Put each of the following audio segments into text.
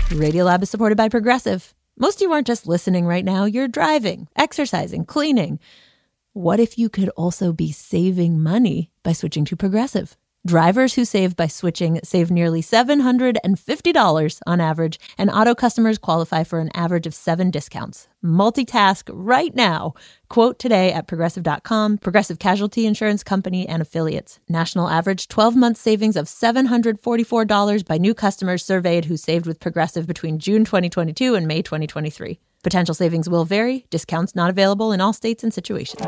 Radiolab is supported by Progressive. Most of you aren't just listening right now. You're driving, exercising, cleaning. What if you could also be saving money by switching to Progressive? Drivers who save by switching save nearly $750 on average, and auto customers qualify for an average of 7 discounts. Multitask right now. Quote today at Progressive.com. Progressive Casualty Insurance Company and Affiliates. National average 12-month savings of $744 by new customers surveyed who saved with Progressive between June 2022 and May 2023. Potential savings will vary. Discounts not available in all states and situations.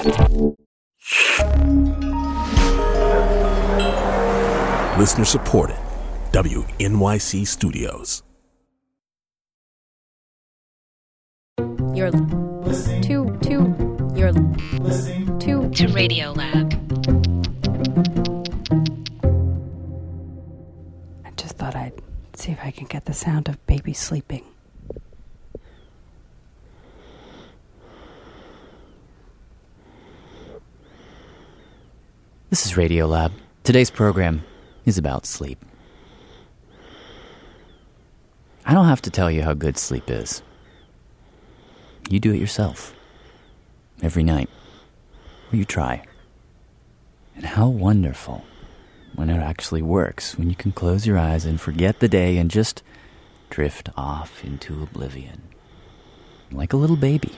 Listener supported. WNYC Studios. You're listening to Radiolab. I just thought I'd see if I can get the sound of baby sleeping. This is Radiolab. Today's program is about sleep. I don't have to tell you how good sleep is. You do it yourself. Every night. Or you try. And how wonderful when it actually works, when you can close your eyes and forget the day and just drift off into oblivion. Like a little baby.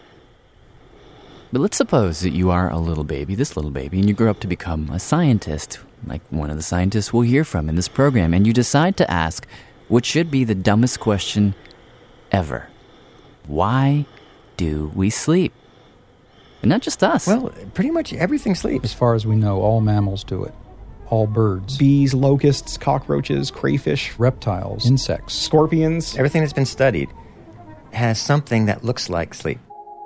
But let's suppose that you are a little baby, this little baby, and you grow up to become a scientist, like one of the scientists we'll hear from in this program, and you decide to ask what should be the dumbest question ever. Why do we sleep? And not just us. Well, pretty much everything sleeps. As far as we know, all mammals do it. All birds. Bees, locusts, cockroaches, crayfish, Reptiles. Insects. scorpions. Everything that's been studied has something that looks like sleep.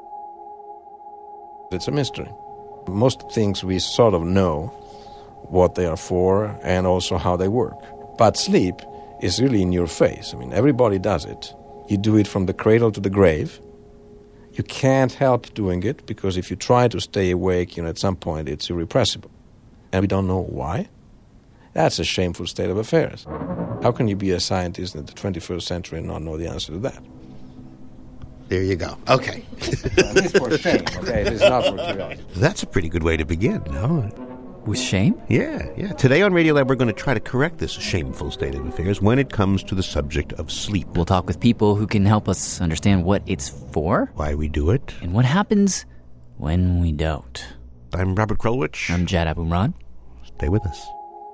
It's a mystery. Most things we sort of know what they are for and also how they work. But sleep is really in your face. I mean, everybody does it. You do it from the cradle to the grave. You can't help doing it because if you try to stay awake, at some point it's irrepressible. And we don't know why. That's a shameful state of affairs. How can you be a scientist in the 21st century and not know the answer to that? There you go. Okay. At least for shame, okay? It is not for curiosity. That's a pretty good way to begin, no? With shame? Yeah. Today on Radiolab, we're going to try to correct this shameful state of affairs when it comes to the subject of sleep. We'll talk with people who can help us understand what it's for, Why we do it. and what happens when we don't. I'm Robert Krulwich. I'm Jad Abumrad. Stay with us.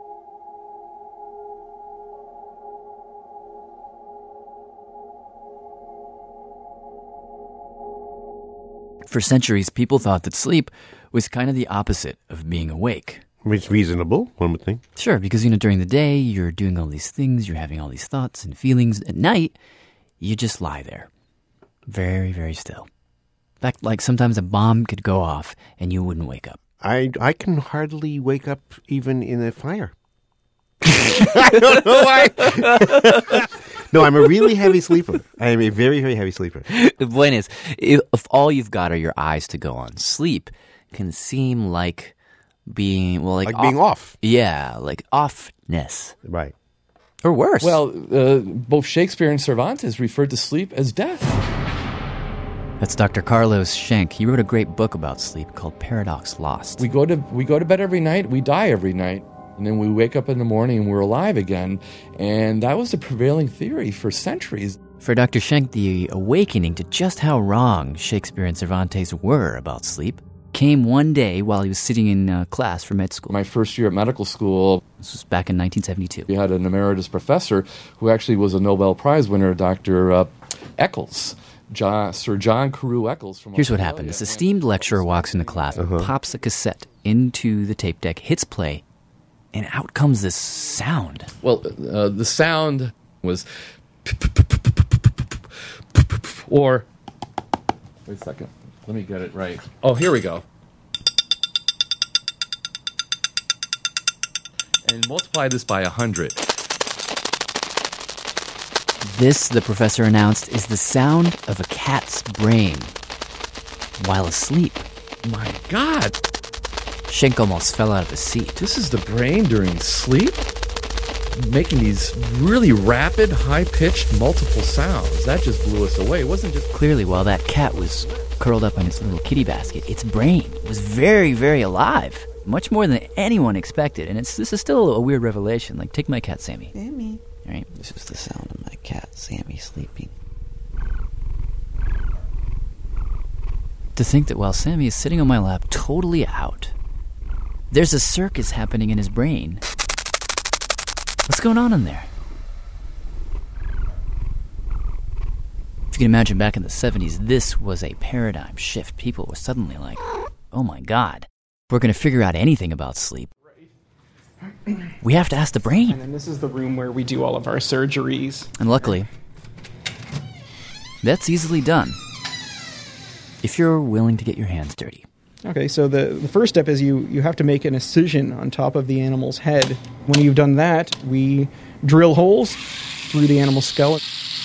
For centuries, people thought that sleep was kind of the opposite of being awake. It's reasonable, one would think. Sure, because, during the day, you're doing all these things, you're having all these thoughts and feelings. At night, you just lie there. Very, very still. In fact, like sometimes a bomb could go off and you wouldn't wake up. I can hardly wake up even in a fire. I don't know why. No, I'm a really heavy sleeper. I am a very, very heavy sleeper. The point is, if all you've got are your eyes to go on, sleep can seem like being, being off. Yeah, like offness. Right. Or worse. Well, both Shakespeare and Cervantes referred to sleep as death. That's Dr. Carlos Schenk. He wrote a great book about sleep called Paradox Lost. We go to bed every night, we die every night, and then we wake up in the morning and we're alive again. And that was the prevailing theory for centuries. For Dr. Schenk, the awakening to just how wrong Shakespeare and Cervantes were about sleep came one day while he was sitting in class for med school. My first year at medical school, This was back in 1972. we had an emeritus professor who actually was a Nobel Prize winner, Dr. Eccles. Sir John Carew Eccles from Here's what Australia. happened. This esteemed lecturer walks into class, pops a cassette into the tape deck, hits play, and out comes this sound. Well, the sound was... Or... Wait a second. Let me get it right. Oh, here we go. And multiply this by 100. This, the professor announced, is the sound of a cat's brain while asleep. My God. Schenk almost fell out of his seat. This is the brain during sleep? making these really rapid, high-pitched, multiple sounds. That just blew us away. It wasn't just... Clearly, while that cat was curled up in its little kitty basket, its brain was very, very alive. Much more than anyone expected. And this is still a weird revelation. Like, take my cat, Sammy. Sammy. All right. This is the sound of my cat, Sammy, sleeping. To think that while Sammy is sitting on my lap, totally out, there's a circus happening in his brain. What's going on in there? If you can imagine back in the 70s, this was a paradigm shift. People were suddenly like, oh my God, we're going to figure out anything about sleep. We have to ask the brain. And then this is the room where we do all of our surgeries. And luckily, that's easily done if you're willing to get your hands dirty. Okay, so the first step is you have to make an incision on top of the animal's head. When you've done that, we drill holes through the animal's skeleton.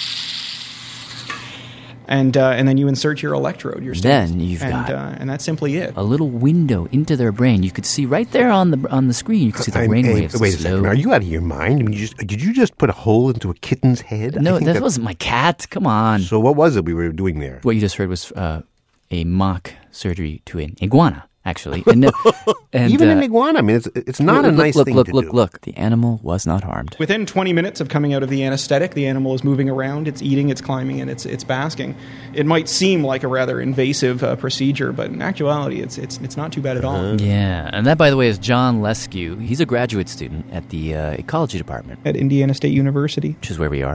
And then you insert your electrode, your Then you've got and that's simply it. A little window into their brain. You could see right there on the screen. You could see the brainwaves. Wait a second. Are you out of your mind? I mean, did you just put a hole into a kitten's head? No, that wasn't my cat. Come on. So what was it we were doing there? What you just heard was a mock surgery to an iguana, actually. And even an iguana. I mean, it's not a nice thing to do. Look. The animal was not harmed. Within 20 minutes of coming out of the anesthetic, the animal is moving around, it's eating, it's climbing, and it's basking. It might seem like a rather invasive procedure, but in actuality, it's not too bad at all. Yeah, and that, by the way, is John Lescue. He's a graduate student at the ecology department. At Indiana State University. Which is where we are.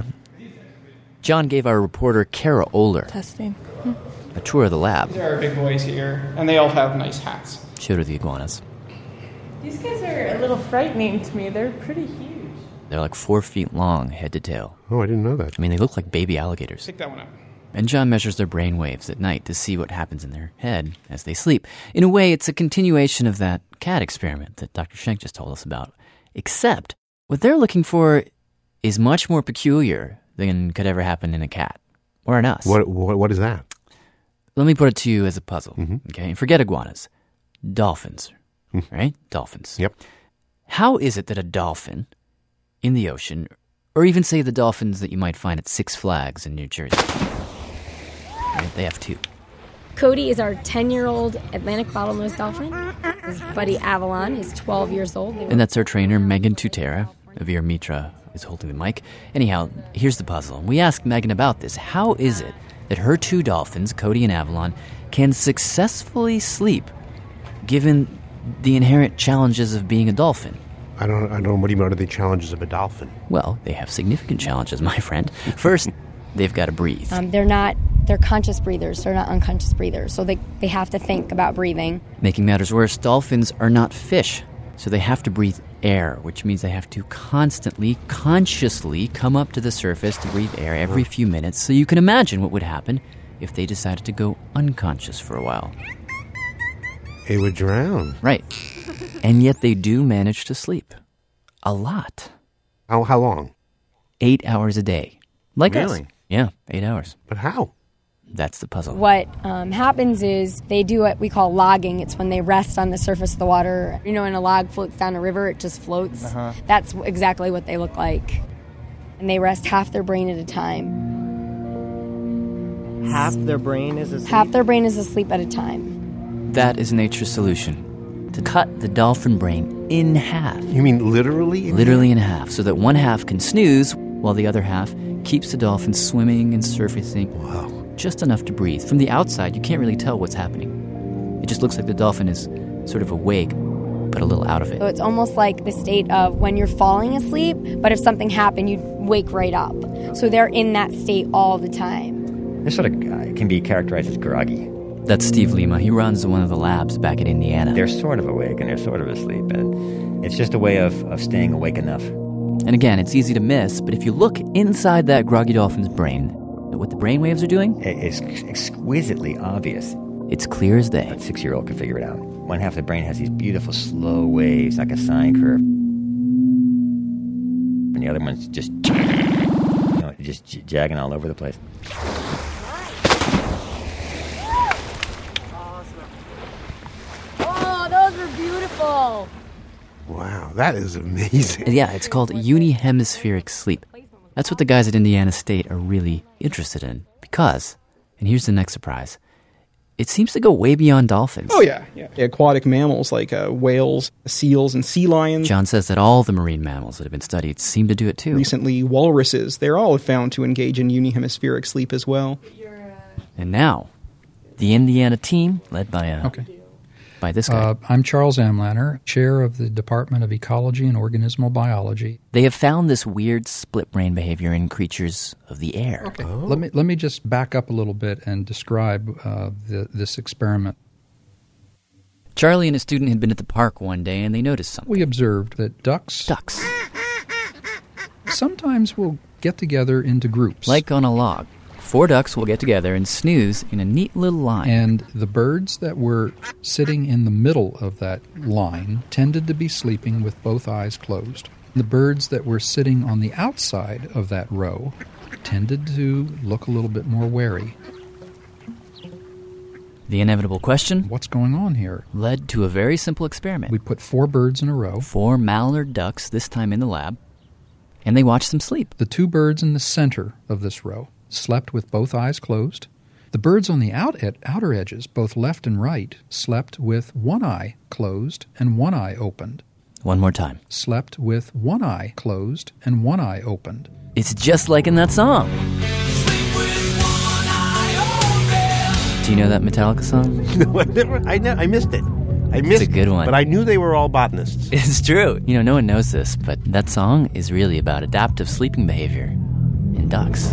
John gave our reporter, Kara Oler, testing. A tour of the lab. These are our big boys here, and they all have nice hats. Showed her the iguanas. These guys are a little frightening to me. They're pretty huge. They're like 4 feet long, head to tail. Oh, I didn't know that. I mean, they look like baby alligators. Pick that one up. And John measures their brain waves at night to see what happens in their head as they sleep. In a way, it's a continuation of that cat experiment that Dr. Schenk just told us about. Except, what they're looking for is much more peculiar than could ever happen in a cat. Or in us. What is that? Let me put it to you as a puzzle, Mm-hmm. okay? Forget iguanas. Dolphins, right? Dolphins. Yep. How is it that a dolphin in the ocean, or even say the dolphins that you might find at Six Flags in New Jersey, right? They have 2. Cody is our 10-year-old Atlantic bottlenose dolphin. His buddy Avalon is 12 years old. And that's our trainer, Megan Tutera. Avir Mitra is holding the mic. Anyhow, here's the puzzle. We asked Megan about this. How is it that her 2 dolphins, Cody and Avalon, can successfully sleep given the inherent challenges of being a dolphin? I don't know. What do you mean? What are the challenges of a dolphin? Well, they have significant challenges, my friend. First, they've got to breathe. They're conscious breathers. They're not unconscious breathers. So they have to think about breathing. Making matters worse, dolphins are not fish. So they have to breathe air, which means they have to constantly, consciously come up to the surface to breathe air every few minutes. So you can imagine what would happen if they decided to go unconscious for a while. They would drown. Right. And yet they do manage to sleep. A lot. How long? 8 hours a day. Like Really? us. Yeah, 8 hours. But how? That's the puzzle. What happens is they do what we call logging. It's when they rest on the surface of the water. You know, when a log floats down a river, it just floats. Uh-huh. That's exactly what they look like. And they rest half their brain at a time. Half their brain is asleep? Half their brain is asleep at a time. That is nature's solution. To cut the dolphin brain in half. You mean literally? Literally in half, so that one half can snooze while the other half keeps the dolphin swimming and surfacing. Wow. Just enough to breathe. From the outside, you can't really tell what's happening. It just looks like the dolphin is sort of awake, but a little out of it. So it's almost like the state of when you're falling asleep, but if something happened, you'd wake right up. So they're in that state all the time. This sort of can be characterized as groggy. That's Steve Lima. He runs one of the labs back in Indiana. They're sort of awake and they're sort of asleep, and it's just a way of staying awake enough. And again, it's easy to miss, but if you look inside that groggy dolphin's brain, what the brainwaves are doing? It's exquisitely obvious. It's clear as day. A 6-year-old could figure it out. One half of the brain has these beautiful slow waves, like a sine curve. And the other one's just jagging all over the place. Oh, those were beautiful. Wow, that is amazing. Yeah, it's called unihemispheric sleep. That's what the guys at Indiana State are really interested in because, and here's the next surprise, it seems to go way beyond dolphins. Oh, yeah. Aquatic mammals like whales, seals, and sea lions. John says that all the marine mammals that have been studied seem to do it too. Recently, walruses, they're all found to engage in unihemispheric sleep as well. And now, the Indiana team, led by by this guy. I'm Charles Amlaner, chair of the Department of Ecology and Organismal Biology. They have found this weird split brain behavior in creatures of the air. Okay. Let me just back up a little bit and describe this experiment. Charlie and a student had been at the park one day and they noticed something. We observed that ducks sometimes will get together into groups. Like on a log. 4 ducks will get together and snooze in a neat little line. And the birds that were sitting in the middle of that line tended to be sleeping with both eyes closed. The birds that were sitting on the outside of that row tended to look a little bit more wary. The inevitable question, what's going on here, led to a very simple experiment. We put 4 birds in a row. 4 mallard ducks, this time in the lab, and they watched them sleep. The 2 birds in the center of this row slept with both eyes closed. The birds on the outer edges, both left and right, slept with one eye closed and one eye opened. One more time. Slept with one eye closed and one eye opened. It's just like in that song. Do you know that Metallica song? No, I missed it. It's a good one. But I knew they were all botanists. It's true. You know, no one knows this, but that song is really about adaptive sleeping behavior in ducks.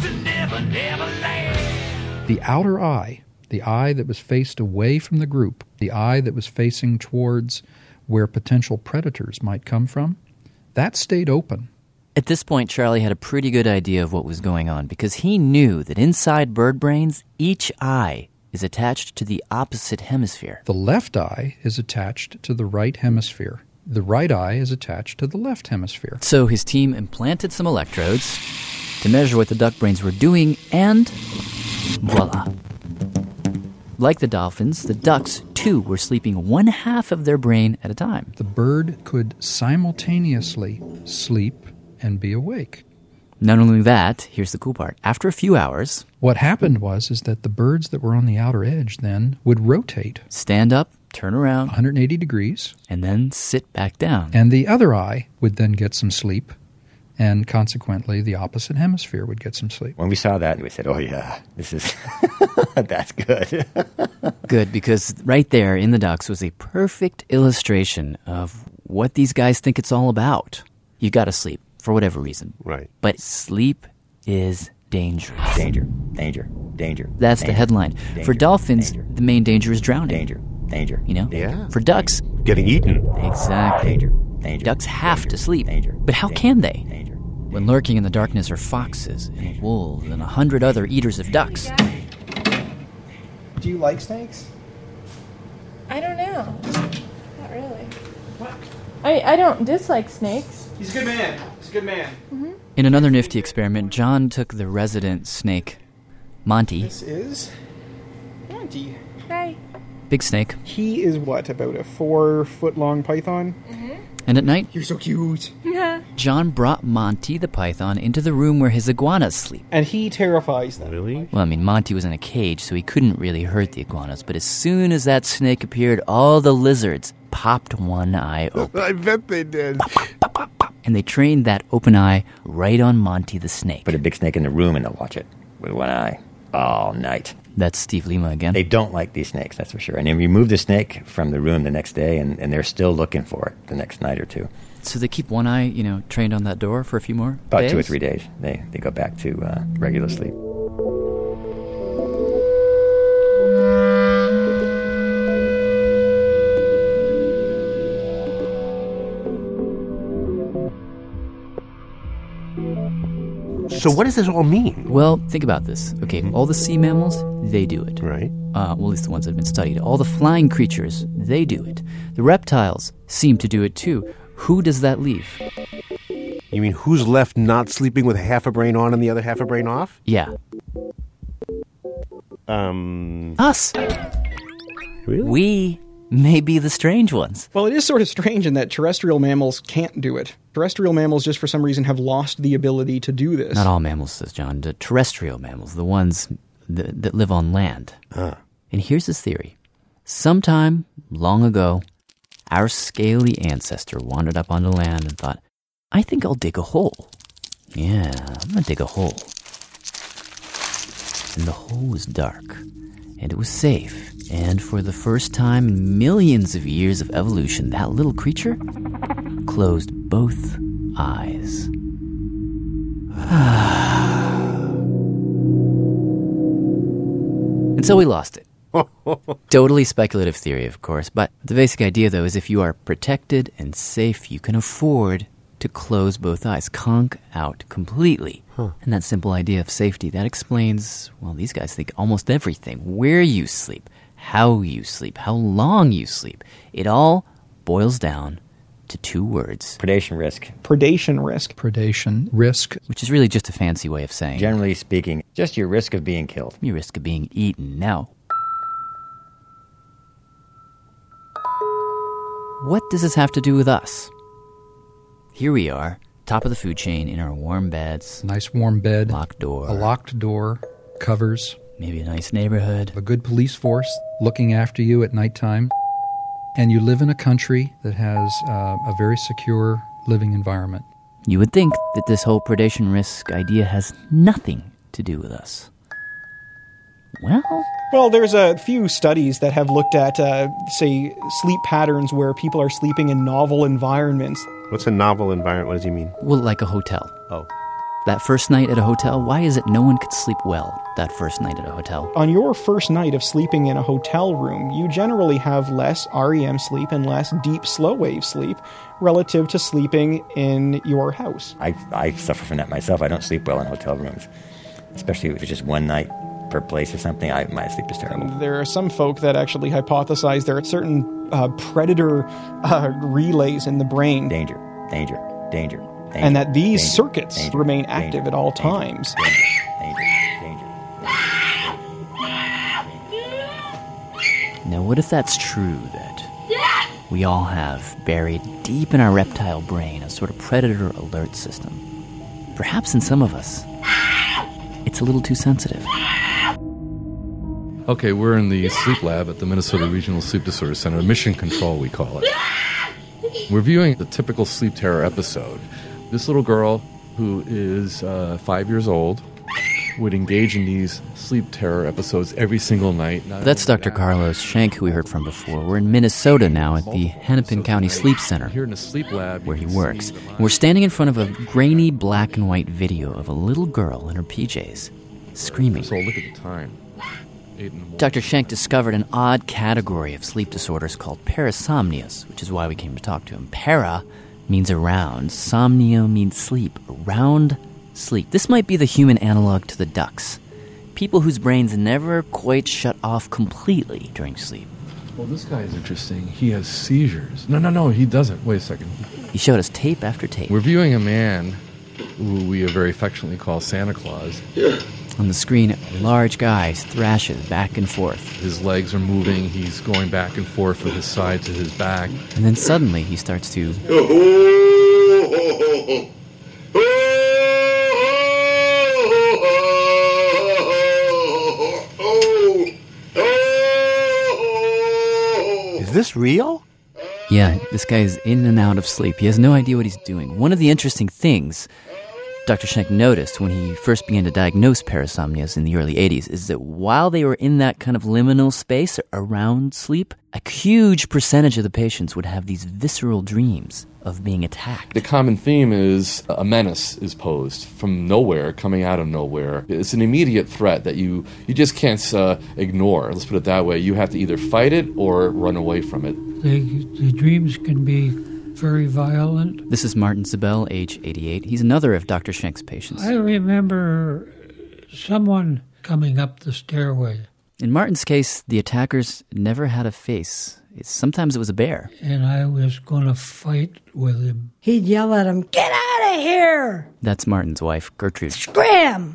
The outer eye, the eye that was faced away from the group, the eye that was facing towards where potential predators might come from, that stayed open. At this point, Charlie had a pretty good idea of what was going on because he knew that inside bird brains, each eye is attached to the opposite hemisphere. The left eye is attached to the right hemisphere. The right eye is attached to the left hemisphere. So his team implanted some electrodes to measure what the duck brains were doing, and voila. Like the dolphins, the ducks, too, were sleeping one half of their brain at a time. The bird could simultaneously sleep and be awake. Not only that, here's the cool part. After a few hours, what happened was that the birds that were on the outer edge then would rotate. Stand up, turn around 180 degrees. And then sit back down. And the other eye would then get some sleep. And consequently, the opposite hemisphere would get some sleep. When we saw that, we said, oh yeah, this is, that's good. Good, because right there in the ducks was a perfect illustration of what these guys think it's all about. You gotta sleep, for whatever reason. Right. But sleep is dangerous. Danger. That's the headline. Danger. For dolphins, the main danger is drowning. Danger. You know? Yeah. For ducks, getting eaten. Exactly. Danger. Ducks have to sleep. But how can they? When lurking in the darkness are foxes and wolves and 100 other eaters of ducks. Do you like snakes? I don't know. Not really. What? I don't dislike snakes. He's a good man. Mm-hmm. In another nifty experiment, John took the resident snake, Monty. This is Monty. Hi. Big snake. He is what, about a 4-foot-long python? Mm-hmm. And at night, you're so cute. Yeah. John brought Monty the python into the room where his iguanas sleep. And he terrifies them. Really? Well, I mean, Monty was in a cage, so he couldn't really hurt the iguanas. But as soon as that snake appeared, all the lizards popped one eye open. I bet they did. Pop, pop, pop. And they trained that open eye right on Monty the snake. Put a big snake in the room and they'll watch it with one eye all night. That's Steve Lima again. They don't like these snakes, that's for sure. And then we move the snake from the room the next day, and they're still looking for it the next night or two. So they keep one eye, trained on that door for a few more About days? 2 or 3 days. They go back to regular sleep. So what does this all mean? Well, think about this. Okay, all the sea mammals, they do it. Right. Well, at least the ones that have been studied. All the flying creatures, they do it. The reptiles seem to do it too. Who does that leave? You mean who's left not sleeping with half a brain on and the other half a brain off? Yeah. Us. Really? We may be the strange ones. Well, it is sort of strange in that terrestrial mammals can't do it. Terrestrial mammals, just for some reason, have lost the ability to do this. Not all mammals, says John. The terrestrial mammals, the ones that live on land. And here's his theory. Sometime long ago, our scaly ancestor wandered up onto land and thought, I think I'll dig a hole. Yeah, I'm going to dig a hole. And the hole was dark, and it was safe. And for the first time in millions of years of evolution, that little creature closed both eyes. And so we lost it. Totally speculative theory, of course, but the basic idea, though, is if you are protected and safe, you can afford to close both eyes, conk out completely. And that simple idea of safety, that explains, well, these guys think almost everything. Where you sleep, how long you sleep. It all boils down to two words. Predation risk. Predation risk. Predation risk. Which is really just a fancy way of saying, generally speaking, just your risk of being killed. Your risk of being eaten. Now, what does this have to do with us? Here we are, top of the food chain in our warm beds. Nice warm bed. Locked door. A locked door. Covers. Maybe a nice neighborhood. A good police force looking after you at nighttime. And you live in a country that has a very secure living environment. You would think that this whole predation risk idea has nothing to do with us. Well, there's a few studies that have looked at, say, sleep patterns where people are sleeping in novel environments. What's a novel environment? What does he mean? Well, like a hotel. Oh. That first night at a hotel, why is it no one could sleep well that first night at a hotel? On your first night of sleeping in a hotel room, you generally have less REM sleep and less deep slow wave sleep relative to sleeping in your house. I suffer from that myself. I don't sleep well in hotel rooms, especially if it's just one night per place or something. My sleep is terrible. There are some folk that actually hypothesize there are certain predator relays in the brain. Danger. And that these circuits remain active at all times. Now, what if that's true, that we all have buried deep in our reptile brain a sort of predator alert system? Perhaps in some of us, it's a little too sensitive. Okay, we're in the sleep lab at the Minnesota Regional Sleep Disorder Center, Mission Control we call it. We're viewing the typical sleep terror episode. This little girl, who is 5 years old, would engage in these sleep terror episodes every single night. That's Dr. Carlos Schenk, who we heard from before. We're in Minnesota now at the Hennepin County Sleep Center, here in the sleep lab, where he works. And we're standing in front of a grainy black and white video of a little girl in her PJs, screaming. So look at the time. Dr. Schenk discovered an odd category of sleep disorders called parasomnias, which is why we came to talk to him. Para means around. Somnia means sleep. Around sleep. This might be the human analog to the ducks. People whose brains never quite shut off completely during sleep. Well, this guy is interesting. He has seizures. No, he doesn't. Wait a second. He showed us tape after tape. We're viewing a man who we very affectionately call Santa Claus. Yeah. On the screen, a large guy thrashes back and forth. His legs are moving. He's going back and forth from his side to his back. And then suddenly he starts to... Is this real? Yeah, this guy is in and out of sleep. He has no idea what he's doing. One of the interesting things Dr. Schenk noticed when he first began to diagnose parasomnias in the early 80s is that while they were in that kind of liminal space around sleep, a huge percentage of the patients would have these visceral dreams of being attacked. The common theme is a menace is posed from nowhere, coming out of nowhere. It's an immediate threat that you just can't ignore. Let's put it that way. You have to either fight it or run away from it. The dreams can be very violent. This is Martin Zabel, age 88. He's another of Dr. Schenk's patients. I remember someone coming up the stairway. In Martin's case, the attackers never had a face. Sometimes it was a bear. And I was going to fight with him. He'd yell at him, "Get out of here!" That's Martin's wife, Gertrude. Scram!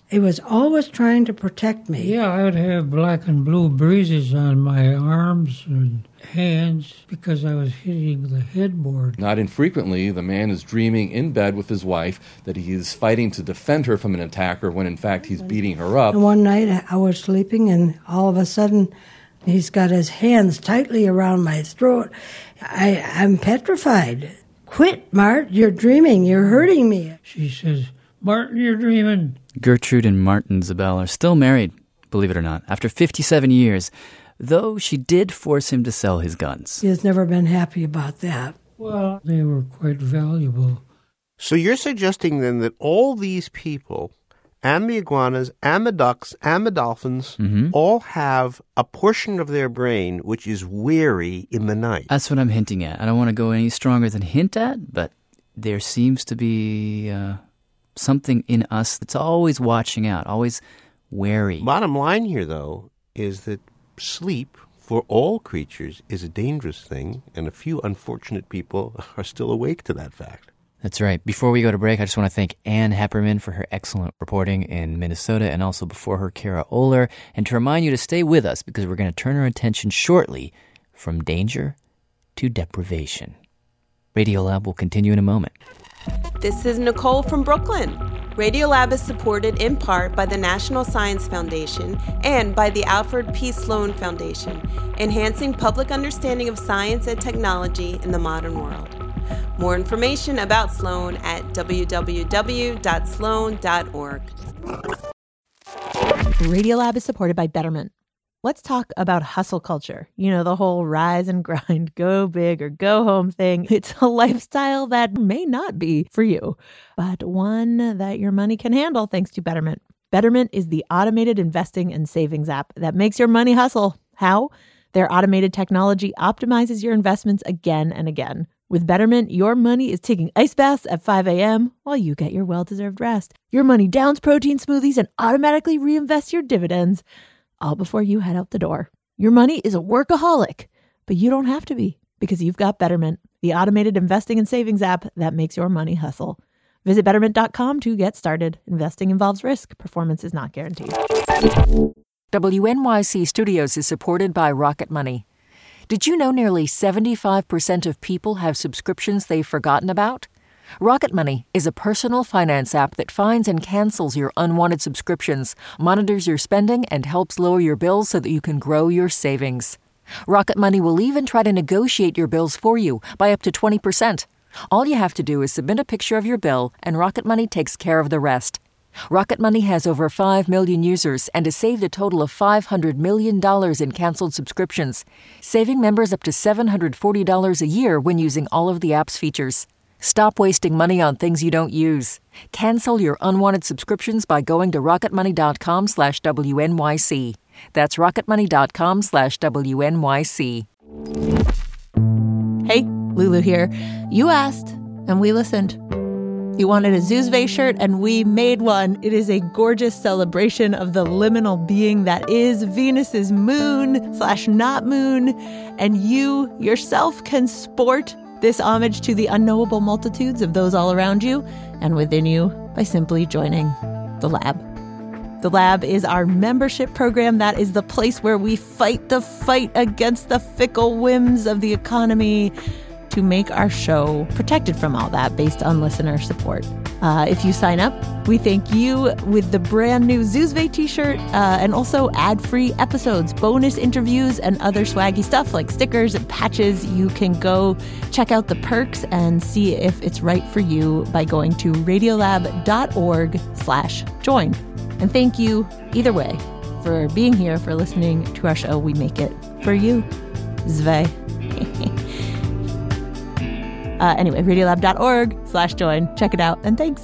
It was always trying to protect me. Yeah, I would have black and blue bruises on my arms and hands because I was hitting the headboard. Not infrequently, the man is dreaming in bed with his wife that he is fighting to defend her from an attacker when in fact he's beating her up. And one night I was sleeping and all of a sudden he's got his hands tightly around my throat. I'm petrified. Quit, Mart, you're dreaming, you're hurting me. She says, Martin, you're dreaming. Gertrude and Martin Zabel are still married, believe it or not, after 57 years, though she did force him to sell his guns. He has never been happy about that. Well, they were quite valuable. So you're suggesting then that all these people, and the iguanas, and the ducks, and the dolphins, all have a portion of their brain which is weary in the night. That's what I'm hinting at. I don't want to go any stronger than hint at, but there seems to be something in us that's always watching out, always wary. Bottom line here, though, is that sleep for all creatures is a dangerous thing, and a few unfortunate people are still awake to that fact. That's right. Before we go to break, I just want to thank Ann Hepperman for her excellent reporting in Minnesota, and also before her, Kara Oler, and to remind you to stay with us because we're going to turn our attention shortly from danger to deprivation. Radiolab will continue in a moment. This is Nicole from Brooklyn. Radiolab is supported in part by the National Science Foundation and by the Alfred P. Sloan Foundation, enhancing public understanding of science and technology in the modern world. More information about Sloan at www.sloan.org. Radiolab is supported by Betterment. Let's talk about hustle culture. You know, the whole rise and grind, go big or go home thing. It's a lifestyle that may not be for you, but one that your money can handle thanks to Betterment. Betterment is the automated investing and savings app that makes your money hustle. How? Their automated technology optimizes your investments again and again. With Betterment, your money is taking ice baths at 5 a.m. while you get your well-deserved rest. Your money downs protein smoothies and automatically reinvests your dividends, all before you head out the door. Your money is a workaholic, but you don't have to be because you've got Betterment, the automated investing and savings app that makes your money hustle. Visit Betterment.com to get started. Investing involves risk. Performance is not guaranteed. WNYC Studios is supported by Rocket Money. Did you know nearly 75% of people have subscriptions they've forgotten about? Rocket Money is a personal finance app that finds and cancels your unwanted subscriptions, monitors your spending, and helps lower your bills so that you can grow your savings. Rocket Money will even try to negotiate your bills for you by up to 20%. All you have to do is submit a picture of your bill, and Rocket Money takes care of the rest. Rocket Money has over 5 million users and has saved a total of $500 million in canceled subscriptions, saving members up to $740 a year when using all of the app's features. Stop wasting money on things you don't use. Cancel your unwanted subscriptions by going to rocketmoney.com/WNYC. That's rocketmoney.com/WNYC. Hey, Lulu here. You asked, and we listened. You wanted a Zuzve shirt, and we made one. It is a gorgeous celebration of the liminal being that is Venus's moon/not moon, and you yourself can sport this homage to the unknowable multitudes of those all around you and within you by simply joining the Lab. The Lab is our membership program. That is the place where we fight the fight against the fickle whims of the economy to make our show protected from all that based on listener support. If you sign up, we thank you with the brand new Zuzve t-shirt and also ad-free episodes, bonus interviews, and other swaggy stuff like stickers and patches. You can go check out the perks and see if it's right for you by going to radiolab.org/join. And thank you either way for being here, for listening to our show. We make it for you. Zve. Anyway, radiolab.org/join. Check it out, and thanks.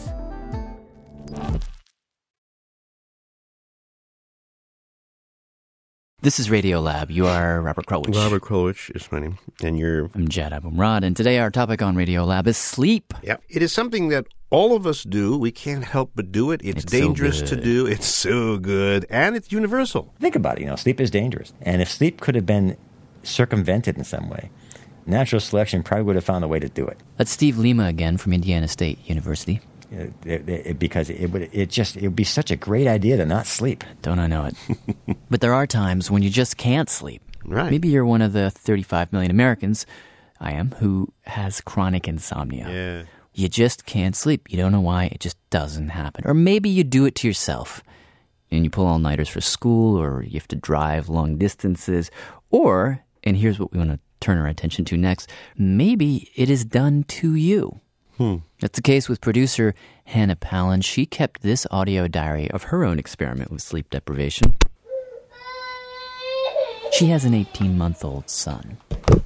This is Radiolab. You are Robert Krulwich. Robert Krulwich is my name. And you're... I'm Jad Abumrad, and today our topic on Radiolab is sleep. Yep. It is something that all of us do. We can't help but do it. It's dangerous to do. It's so good. And it's universal. Think about it. Sleep is dangerous. And if sleep could have been circumvented in some way, natural selection probably would have found a way to do it. That's Steve Lima again from Indiana State University. Because it would be such a great idea to not sleep. Don't I know it? But there are times when you just can't sleep. Right. Maybe you're one of the 35 million Americans, I am, who has chronic insomnia. Yeah. You just can't sleep. You don't know why. It just doesn't happen. Or maybe you do it to yourself. And you pull all-nighters for school, or you have to drive long distances. Or, and here's what we want to turn our attention to next, maybe it is done to you. That's the case with producer Hannah Palin. She kept this audio diary of her own experiment with sleep deprivation. She has an 18-month-old son.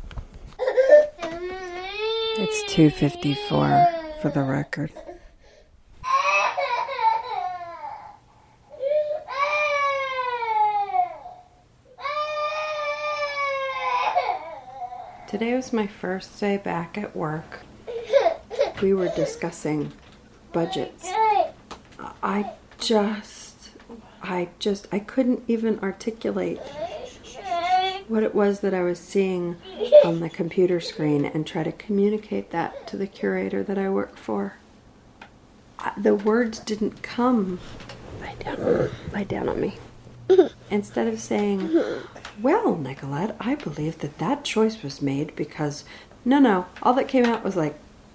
It's 2:54 for the record. Today was my first day back at work. We were discussing budgets. I couldn't even articulate what it was that I was seeing on the computer screen and try to communicate that to the curator that I work for. The words didn't come. Lie down on me. Instead of saying, well, Nicolette, I believe that choice was made because, no, all that came out was like,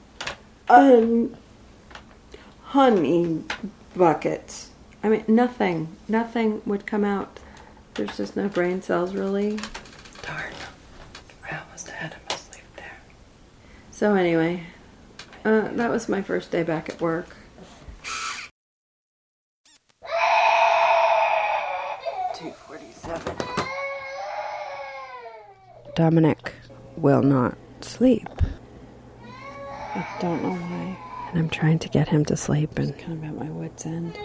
honey buckets. I mean, nothing would come out. There's just no brain cells, really. Darn. I almost had him asleep there. So anyway, that was my first day back at work. Dominic will not sleep. I don't know why. And I'm trying to get him to sleep and kind of at my wit's end.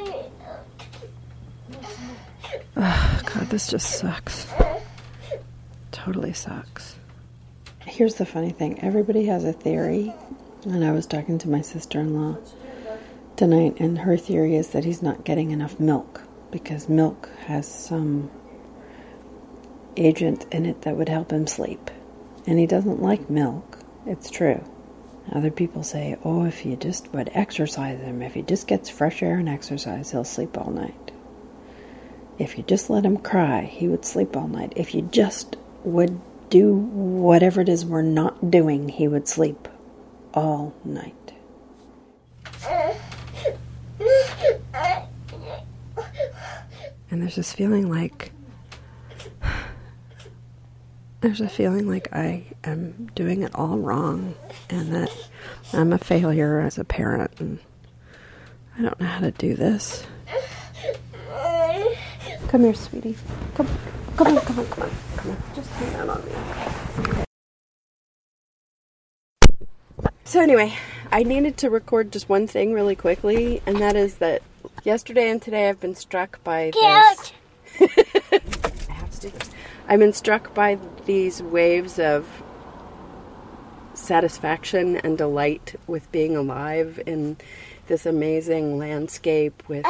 Oh, God, this just sucks. Totally sucks. Here's the funny thing. Everybody has a theory. And I was talking to my sister-in-law tonight, and her theory is that he's not getting enough milk because milk has some agent in it that would help him sleep. And he doesn't like milk. It's true. Other people say, oh, if you just would exercise him, if he just gets fresh air and exercise, he'll sleep all night. If you just let him cry, he would sleep all night. If you just would do whatever it is we're not doing, he would sleep all night. And there's this feeling like I am doing it all wrong and that I'm a failure as a parent and I don't know how to do this. Come here, sweetie. Come on. Just hang out on me. So anyway, I needed to record just one thing really quickly, and that is that yesterday and today I've been struck by this. I have to do this. I've been struck by these waves of satisfaction and delight with being alive in this amazing landscape with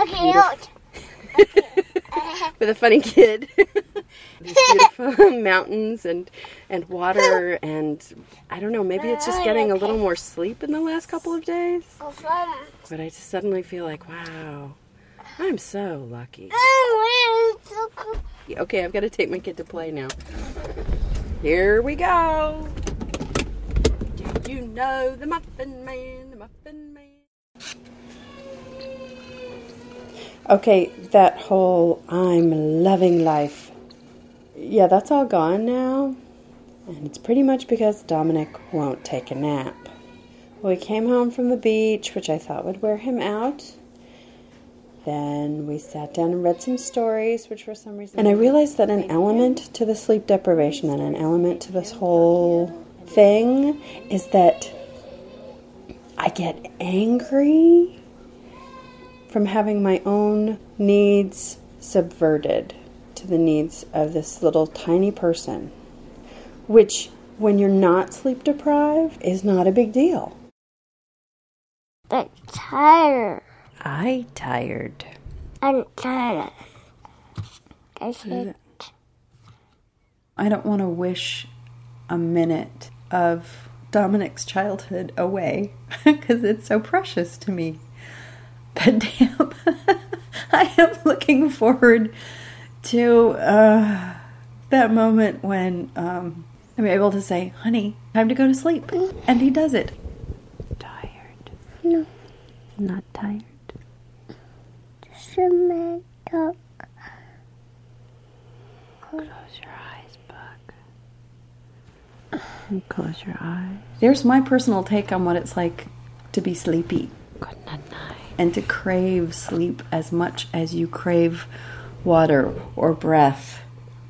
with a funny kid. These beautiful mountains and water, and I don't know, maybe it's just getting a little more sleep in the last couple of days. But I just suddenly feel like, wow, I'm so lucky. Okay, I've got to take my kid to play now. Here we go. Do you know the Muffin Man, the Muffin Man? Okay, that whole I'm loving life, yeah, that's all gone now. And it's pretty much because Dominic won't take a nap. Well, we came home from the beach, which I thought would wear him out. Then we sat down and read some stories, which for some reason... And I realized that an element to the sleep deprivation and an element to this whole thing is that I get angry from having my own needs subverted to the needs of this little tiny person, which, when you're not sleep deprived, is not a big deal. I'm tired. I'm tired. I said... I don't want to wish a minute of Dominic's childhood away because it's so precious to me. But damn, I am looking forward to that moment when I'm able to say, honey, time to go to sleep. And he does it. Tired? No, not tired. Just a man talk. Close your eyes, Buck. You close your eyes. There's my personal take on what it's like to be sleepy. Good night. And to crave sleep as much as you crave water or breath.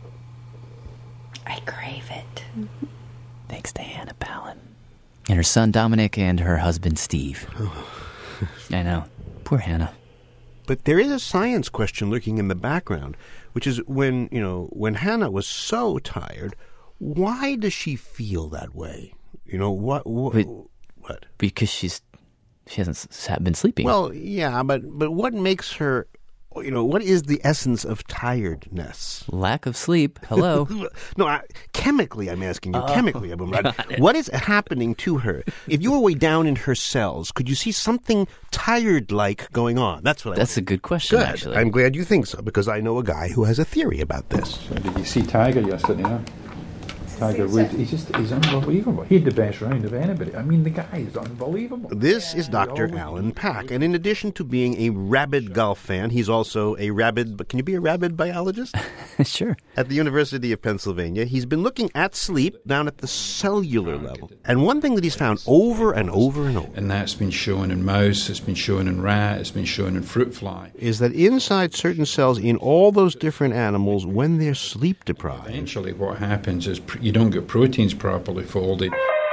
I crave it. Thanks to Hannah Palin. And her son Dominic and her husband Steve. I know. Poor Hannah. But there is a science question lurking in the background, which is when Hannah was so tired, why does she feel that way? What? Because she hasn't been sleeping. Well, yeah, but what makes her, what is the essence of tiredness? Lack of sleep. Hello. No, chemically, I'm asking you. Chemically, what is happening to her? If you were way down in her cells, could you see something tired-like going on? That's a good question, Good. actually. I'm glad you think so, because I know a guy who has a theory about this. So did you see Tiger yesterday? Tiger Woods, he's unbelievable. He had the best round of anybody. I mean, the guy is unbelievable. This is Dr. Alan Pack, and in addition to being a rabid golf fan, he's also can you be a rabid biologist? Sure. At the University of Pennsylvania, he's been looking at sleep down at the cellular level. And one thing that he's found over and over and over, and that's been shown in mouse, it's been shown in rat, it's been shown in fruit fly, is that inside certain cells in all those different animals, when they're sleep deprived, eventually what happens is you don't get proteins properly folded.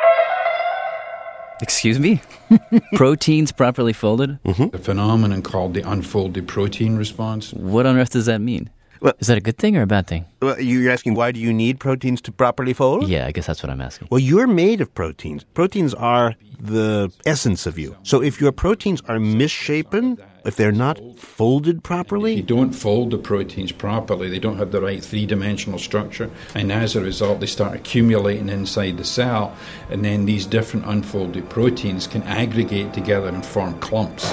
Excuse me? Proteins properly folded? Mm-hmm. A phenomenon called the unfolded protein response. What on earth does that mean? Well, is that a good thing or a bad thing? Well, you're asking why do you need proteins to properly fold? Yeah, I guess that's what I'm asking. Well, you're made of proteins. Proteins are the essence of you. So if your proteins are misshapen, if they're not folded properly... If you don't fold the proteins properly, they don't have the right three-dimensional structure, and as a result, they start accumulating inside the cell, and then these different unfolded proteins can aggregate together and form clumps.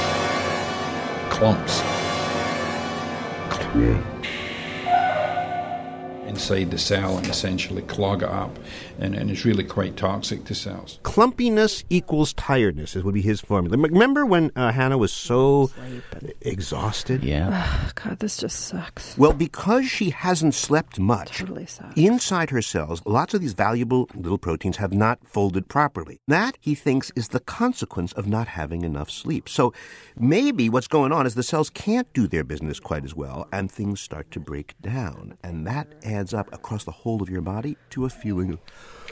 Inside the cell and essentially clog it up, and it's really quite toxic to cells. Clumpiness equals tiredness would be his formula. Remember when Hannah was so exhausted? Yeah. God, this just sucks. Well, because she hasn't slept much, Totally sucks. Inside her cells, lots of these valuable little proteins have not folded properly. That, he thinks, is the consequence of not having enough sleep. So maybe what's going on is the cells can't do their business quite as well, and things start to break down. And that adds up across the whole of your body to a feeling of...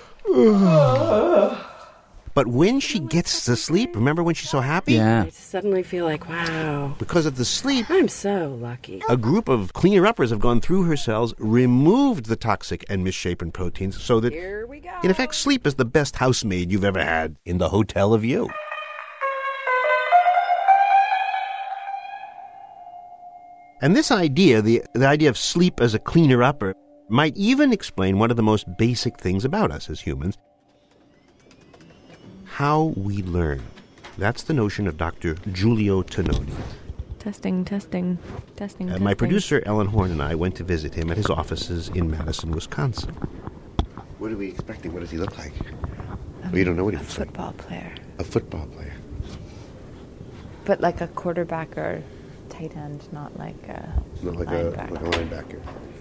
But when she gets to sleep, remember when she's so happy? Yeah. I suddenly feel like, wow. Because of the sleep, I'm so lucky. a group of cleaner-uppers have gone through her cells, removed the toxic and misshapen proteins, so that, Here we go. in effect, sleep is the best housemaid you've ever had in the hotel of you. And this idea, the idea of sleep as a cleaner-upper, might even explain one of the most basic things about us as humans: how we learn. That's the notion of Dr. Giulio Tononi. Testing. My producer, Ellen Horn, and I went to visit him at his offices in Madison, Wisconsin. What are we expecting? What does he look like? Well, you don't know what he looks like. A football player. A football player. But like a quarterback or tight end, not like a linebacker.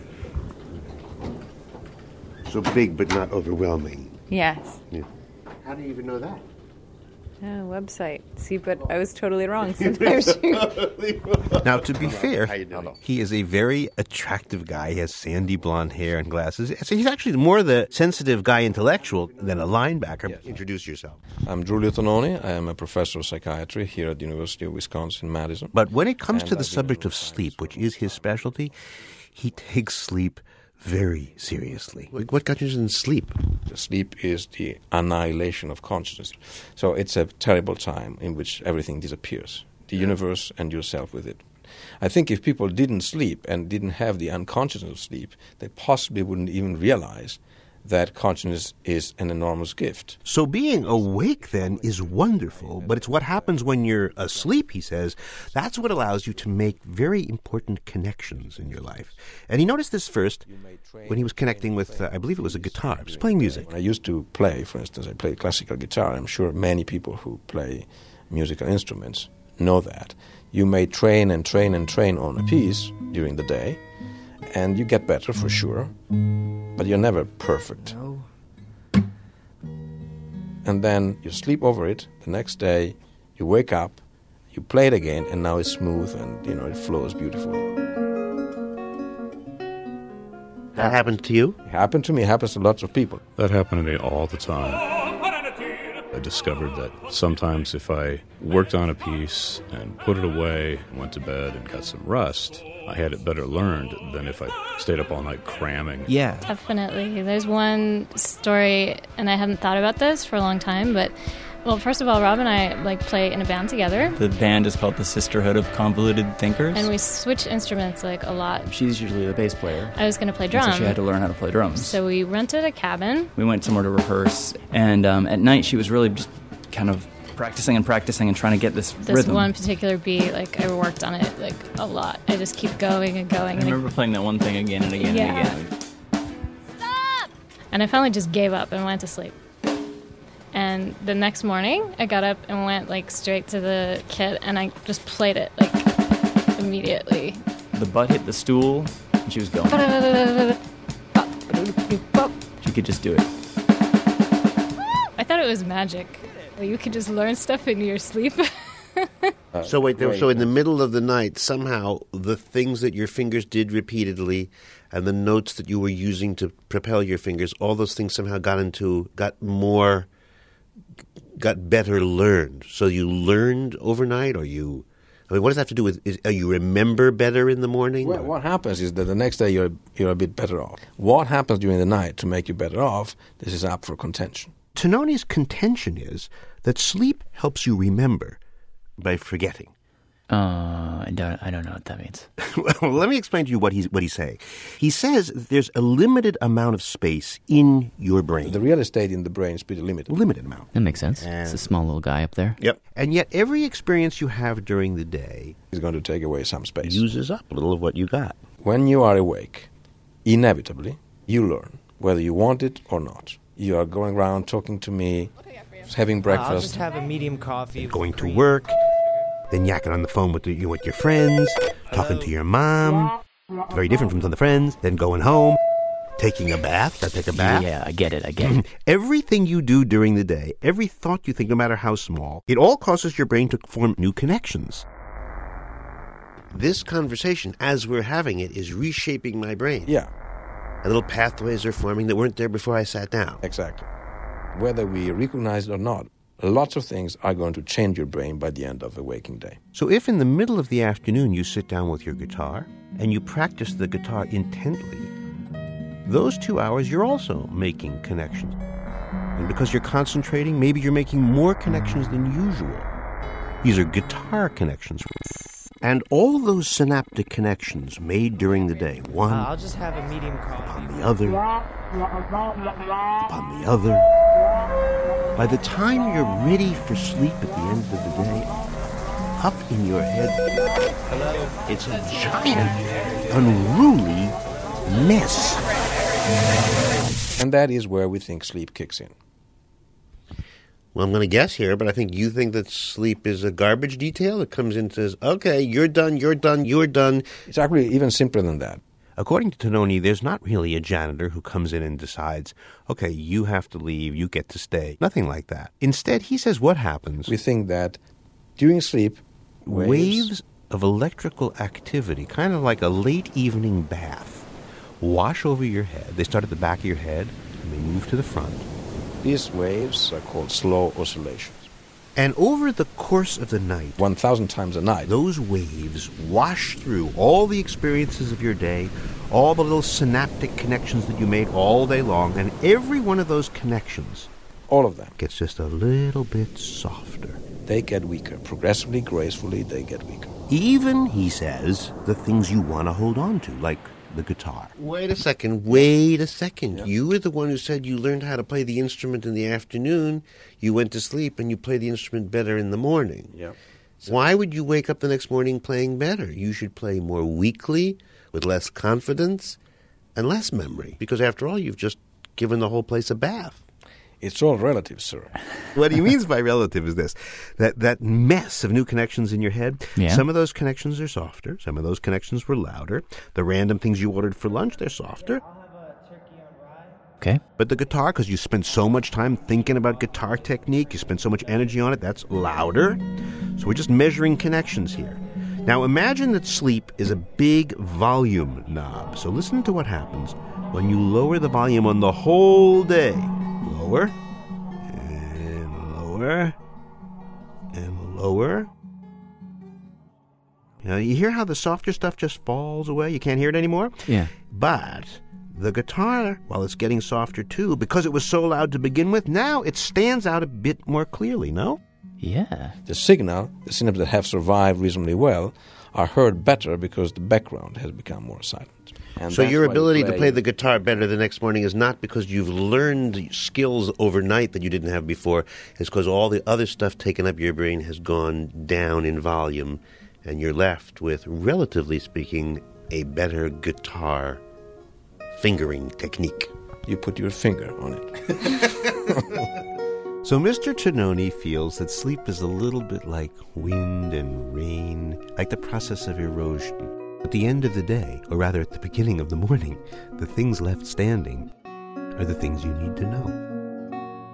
So big, but not overwhelming. Yes. Yeah. How do you even know that? Website. See, but I was totally wrong. Sometimes Now, to be fair, he is a very attractive guy. He has sandy blonde hair and glasses. So he's actually more the sensitive guy intellectual than a linebacker. Yes. Introduce yourself. I'm Giulio Tononi. I am a professor of psychiatry here at the University of Wisconsin-Madison. But when it comes to the subject of sleep, which is his specialty, he takes sleep very seriously. What got you in sleep? Sleep is the annihilation of consciousness. So it's a terrible time in which everything disappears, the universe and yourself with it. I think if people didn't sleep and didn't have the unconsciousness of sleep, they possibly wouldn't even realize that consciousness is an enormous gift. So being awake, then, is wonderful, but it's what happens when you're asleep, he says. That's what allows you to make very important connections in your life. And he noticed this first when he was connecting with, I believe it was a guitar. He was playing music. When I used to play, for instance, I played classical guitar. I'm sure many people who play musical instruments know that. You may train and train and train on a piece during the day, and you get better for sure, but you're never perfect. No. And then you sleep over it. The next day, you wake up, you play it again, and now it's smooth and, it flows beautifully. That happened to you? It happened to me. It happens to lots of people. That happened to me all the time. I discovered that sometimes if I worked on a piece and put it away, went to bed and got some rest, I had it better learned than if I stayed up all night cramming. Yeah. Definitely. There's one story, and I hadn't thought about this for a long time, but, well, first of all, Rob and I play in a band together. The band is called the Sisterhood of Convoluted Thinkers. And we switch instruments a lot. She's usually the bass player. I was going to play drums. So she had to learn how to play drums. So we rented a cabin. We went somewhere to rehearse, and at night she was really just kind of practicing and trying to get this rhythm. This one particular beat, I worked on it a lot. I just keep going and going. I remember playing that one thing again and again and again. Stop! And I finally just gave up and went to sleep. And the next morning, I got up and went straight to the kit, and I just played it immediately. The butt hit the stool, and she was going. She could just do it. I thought it was magic. You could just learn stuff in your sleep. So wait, so in the middle of the night, somehow the things that your fingers did repeatedly and the notes that you were using to propel your fingers, all those things somehow got better learned. So you learned overnight, or what does that have to do with, you remember better in the morning? Well, what happens is that the next day you're a bit better off. What happens during the night to make you better off, this is up for contention. Tononi's contention is that sleep helps you remember by forgetting. I don't know what that means. Well, let me explain to you what he's saying. He says there's a limited amount of space in your brain. The real estate in the brain is pretty limited. Limited amount. That makes sense. It's a small little guy up there. Yep. And yet every experience you have during the day is going to take away some space. Uses up a little of what you got. When you are awake, inevitably, you learn, whether you want it or not. You are going around talking to me, having breakfast. I'll just have a medium coffee. Going to work, then yakking on the phone with your friends, talking to your mom. Very different from some of the friends. Then going home, taking a bath. Take a bath. Yeah, I get it. Everything you do during the day, every thought you think, no matter how small, it all causes your brain to form new connections. This conversation, as we're having it, is reshaping my brain. Yeah. Little pathways are forming that weren't there before I sat down. Exactly. Whether we recognize it or not, lots of things are going to change your brain by the end of a waking day. So if in the middle of the afternoon you sit down with your guitar and you practice the guitar intently, those 2 hours you're also making connections. And because you're concentrating, maybe you're making more connections than usual. These are guitar connections. And all those synaptic connections made during the day, one I'll just have a medium coffee. upon the other, by the time you're ready for sleep at the end of the day, up in your head, it's a giant, unruly mess. And that is where we think sleep kicks in. Well, I'm going to guess here, but I think you think that sleep is a garbage detail that comes in and says, okay, you're done. It's actually even simpler than that. According to Tononi, there's not really a janitor who comes in and decides, okay, you have to leave, you get to stay. Nothing like that. Instead, he says what happens. We think that during sleep, waves of electrical activity, kind of like a late evening bath, wash over your head. They start at the back of your head, and they move to the front. These waves are called slow oscillations. And over the course of the night, 1,000 times a night, those waves wash through all the experiences of your day, all the little synaptic connections that you made all day long, and every one of those connections, all of them, gets just a little bit softer. They get weaker. Progressively, gracefully, they get weaker. Even, he says, the things you want to hold on to, like the guitar. Wait a second. Yep. You were the one who said you learned how to play the instrument in the afternoon. You went to sleep and you play the instrument better in the morning. Yep. Why would you wake up the next morning playing better? You should play more weakly, with less confidence, and less memory. Because after all, you've just given the whole place a bath. It's all relative, sir. What he means by relative is this, that mess of new connections in your head, some of those connections are softer, some of those connections were louder. The random things you ordered for lunch, they're softer. Okay. But the guitar, because you spend so much time thinking about guitar technique, you spend so much energy on it, that's louder. So we're just measuring connections here. Now imagine that sleep is a big volume knob. So listen to what happens when you lower the volume on the whole day. Lower, and lower, and lower. Now, you hear how the softer stuff just falls away? You can't hear it anymore? Yeah. But the guitar, while it's getting softer too, because it was so loud to begin with, now it stands out a bit more clearly, no? Yeah. The signals that have survived reasonably well are heard better because the background has become more silent. And so your ability to play the guitar better the next morning is not because you've learned skills overnight that you didn't have before. It's because all the other stuff taken up your brain has gone down in volume, and you're left with, relatively speaking, a better guitar fingering technique. You put your finger on it. So Mr. Tononi feels that sleep is a little bit like wind and rain, like the process of erosion. At the end of the day, or rather at the beginning of the morning, the things left standing are the things you need to know.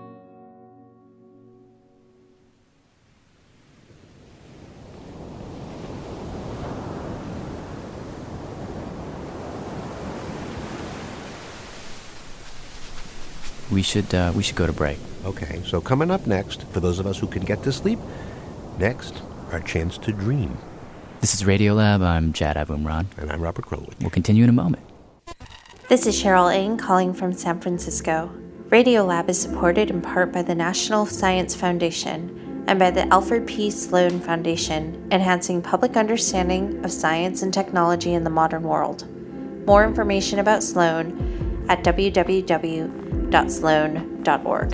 We should go to break. Okay, so coming up next, for those of us who can get to sleep, next, our chance to dream. This is Radiolab. I'm Jad Abumrad. And I'm Robert Krulwich. We'll continue in a moment. This is Cheryl Ng calling from San Francisco. Radiolab is supported in part by the National Science Foundation and by the Alfred P. Sloan Foundation, enhancing public understanding of science and technology in the modern world. More information about Sloan at www.sloan.org.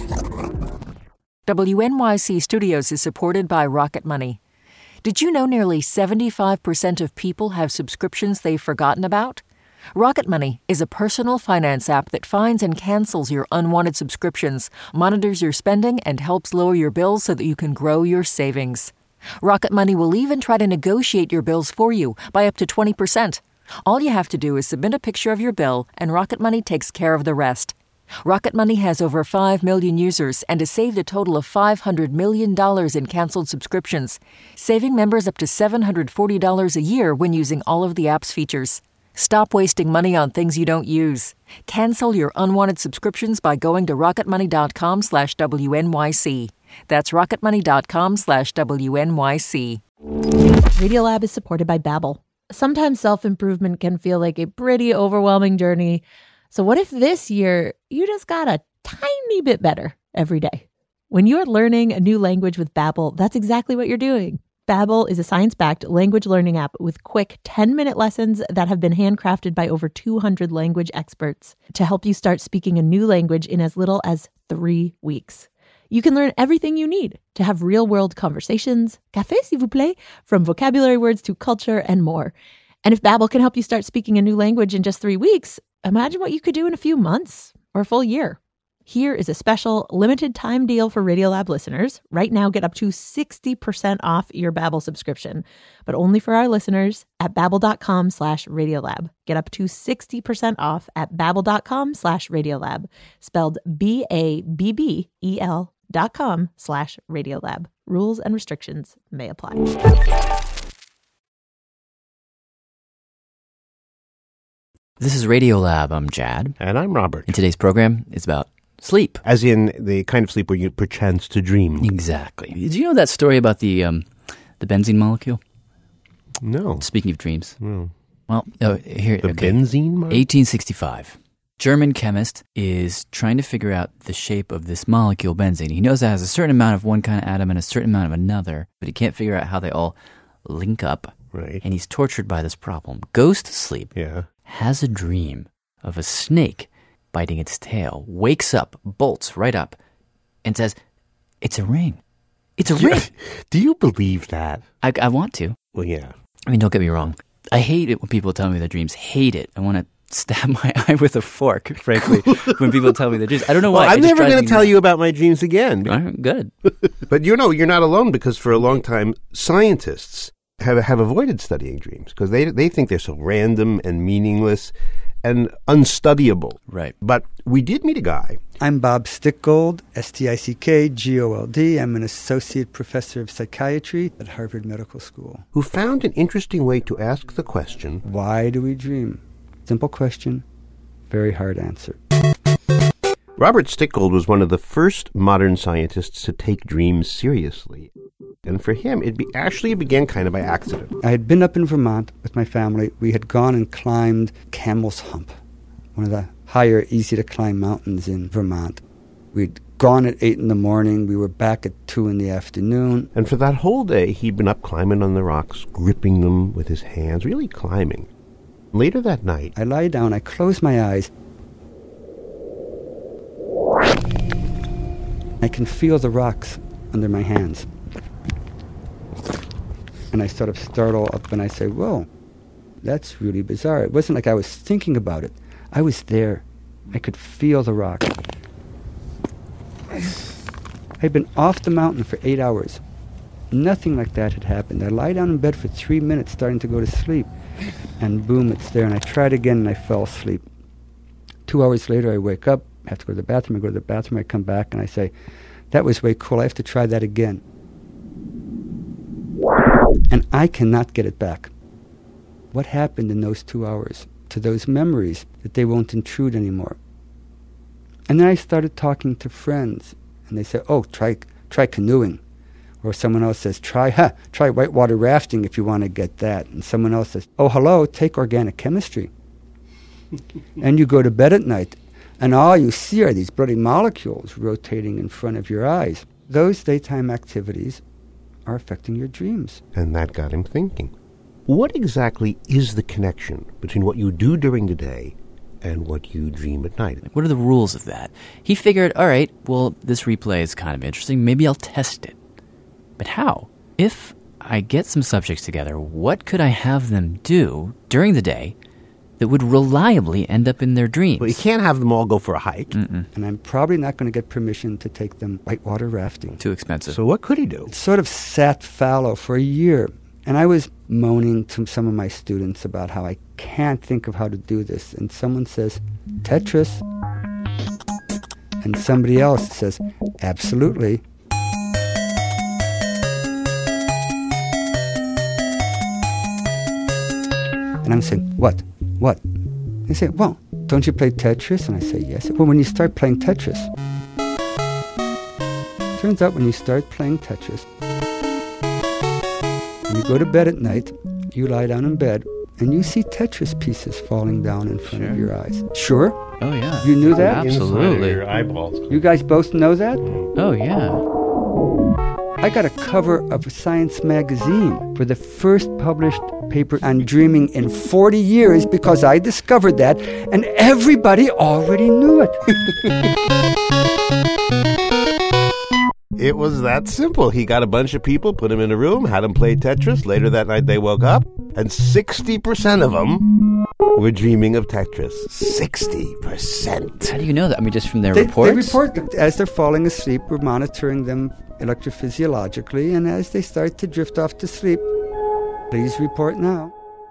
WNYC Studios is supported by Rocket Money. Did you know nearly 75% of people have subscriptions they've forgotten about? Rocket Money is a personal finance app that finds and cancels your unwanted subscriptions, monitors your spending, and helps lower your bills so that you can grow your savings. Rocket Money will even try to negotiate your bills for you by up to 20%. All you have to do is submit a picture of your bill, and Rocket Money takes care of the rest. Rocket Money has over 5 million users and has saved a total of $500 million in canceled subscriptions, saving members up to $740 a year when using all of the app's features. Stop wasting money on things you don't use. Cancel your unwanted subscriptions by going to rocketmoney.com/WNYC. That's rocketmoney.com/WNYC. Radiolab is supported by Babbel. Sometimes self-improvement can feel like a pretty overwhelming journey. So what if this year you just got a tiny bit better every day? When you're learning a new language with Babbel, that's exactly what you're doing. Babbel is a science-backed language learning app with quick 10-minute lessons that have been handcrafted by over 200 language experts to help you start speaking a new language in as little as 3 weeks. You can learn everything you need to have real-world conversations, café s'il vous plaît, from vocabulary words to culture and more. And if Babbel can help you start speaking a new language in just 3 weeks, imagine what you could do in a few months or a full year. Here is a special limited time deal for Radiolab listeners. Right now, get up to 60% off your Babbel subscription, but only for our listeners at babbel.com/Radiolab. Get up to 60% off at babbel.com/Radiolab, spelled BABBEL.com/Radiolab. Rules and restrictions may apply. This is Radiolab. I'm Jad. And I'm Robert. And today's program is about sleep. As in the kind of sleep where you perchance to dream. Exactly. Did you know that story about the benzene molecule? No. Speaking of dreams. No. Well, here. The benzene molecule? 1865. German chemist is trying to figure out the shape of this molecule, benzene. He knows it has a certain amount of one kind of atom and a certain amount of another, but he can't figure out how they all link up. Right. And he's tortured by this problem. Goes to sleep. Yeah. has a dream of a snake biting its tail, wakes up, bolts right up, and says, "It's a ring. It's a ring." Do you believe that? I want to. Well, yeah. I mean, don't get me wrong. I hate it when people tell me their dreams. Hate it. I want to stab my eye with a fork, frankly, when people tell me their dreams. I don't know why. Well, I'm never going to tell you about my dreams again. Good. But you're not alone, because for a long time, scientists have avoided studying dreams because they think they're so random and meaningless and unstudyable. Right. But we did meet a guy. I'm Bob Stickgold, Stickgold. I'm an associate professor of psychiatry at Harvard Medical School. Who found an interesting way to ask the question, why do we dream? Simple question, very hard answer. Robert Stickgold was one of the first modern scientists to take dreams seriously. And for him, it began kind of by accident. I had been up in Vermont with my family. We had gone and climbed Camel's Hump, one of the higher, easy-to-climb mountains in Vermont. We'd gone at 8 in the morning. We were back at 2 in the afternoon. And for that whole day, he'd been up climbing on the rocks, gripping them with his hands, really climbing. Later that night, I lie down, I close my eyes. I can feel the rocks under my hands. And I sort of startle up and I say, whoa, that's really bizarre. It wasn't like I was thinking about it. I was there. I could feel the rock. I'd been off the mountain for 8 hours. Nothing like that had happened. I lie down in bed for 3 minutes starting to go to sleep. And boom, it's there. And I tried again and I fell asleep. 2 hours later, I wake up. I have to go to the bathroom. I go to the bathroom. I come back and I say, that was way cool. I have to try that again. And I cannot get it back. What happened in those 2 hours to those memories that they won't intrude anymore? And then I started talking to friends. And they say, oh, try canoeing. Or someone else says, try whitewater rafting if you want to get that. And someone else says, oh, hello, take organic chemistry. And you go to bed at night, and all you see are these bloody molecules rotating in front of your eyes. Those daytime activities are affecting your dreams. And that got him thinking. What exactly is the connection between what you do during the day and what you dream at night? What are the rules of that? He figured, all right, well, this replay is kind of interesting. Maybe I'll test it. But how? If I get some subjects together, what could I have them do during the day that would reliably end up in their dreams? Well, you can't have them all go for a hike. And I'm probably not going to get permission to take them whitewater rafting. Too expensive. So what could he do? It sort of sat fallow for a year. And I was moaning to some of my students about how I can't think of how to do this. And someone says, Tetris. And somebody else says, absolutely. And I'm saying, what? They say, well, don't you play Tetris? And I say, yes. Well, when you start playing Tetris, turns out when you start playing Tetris, when you go to bed at night, you lie down in bed, and you see Tetris pieces falling down in front of your eyes. Sure? Oh, yeah. You knew that? Absolutely. Your eyeballs. You guys both know that? Oh, yeah. I got a cover of Science magazine for the first published paper on dreaming in 40 years because I discovered that, and everybody already knew it. It was that simple. He got a bunch of people, put them in a room, had them play Tetris. Later that night they woke up, and 60% of them were dreaming of Tetris. 60%. How do you know that? I mean, just from their reports? They report that as they're falling asleep, we're monitoring them electrophysiologically, and as they start to drift off to sleep, please report now.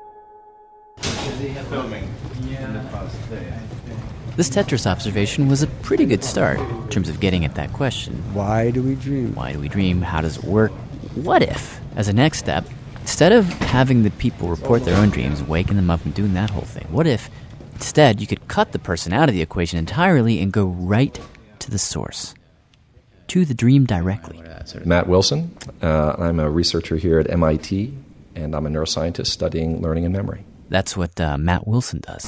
This Tetris observation was a pretty good start in terms of getting at that question. Why do we dream? Why do we dream? How does it work? What if, as a next step, instead of having the people report their own dreams, waking them up and doing that whole thing, what if instead you could cut the person out of the equation entirely and go right to the source, to the dream directly? Matt Wilson. I'm a researcher here at MIT, and I'm a neuroscientist studying learning and memory. That's what Matt Wilson does.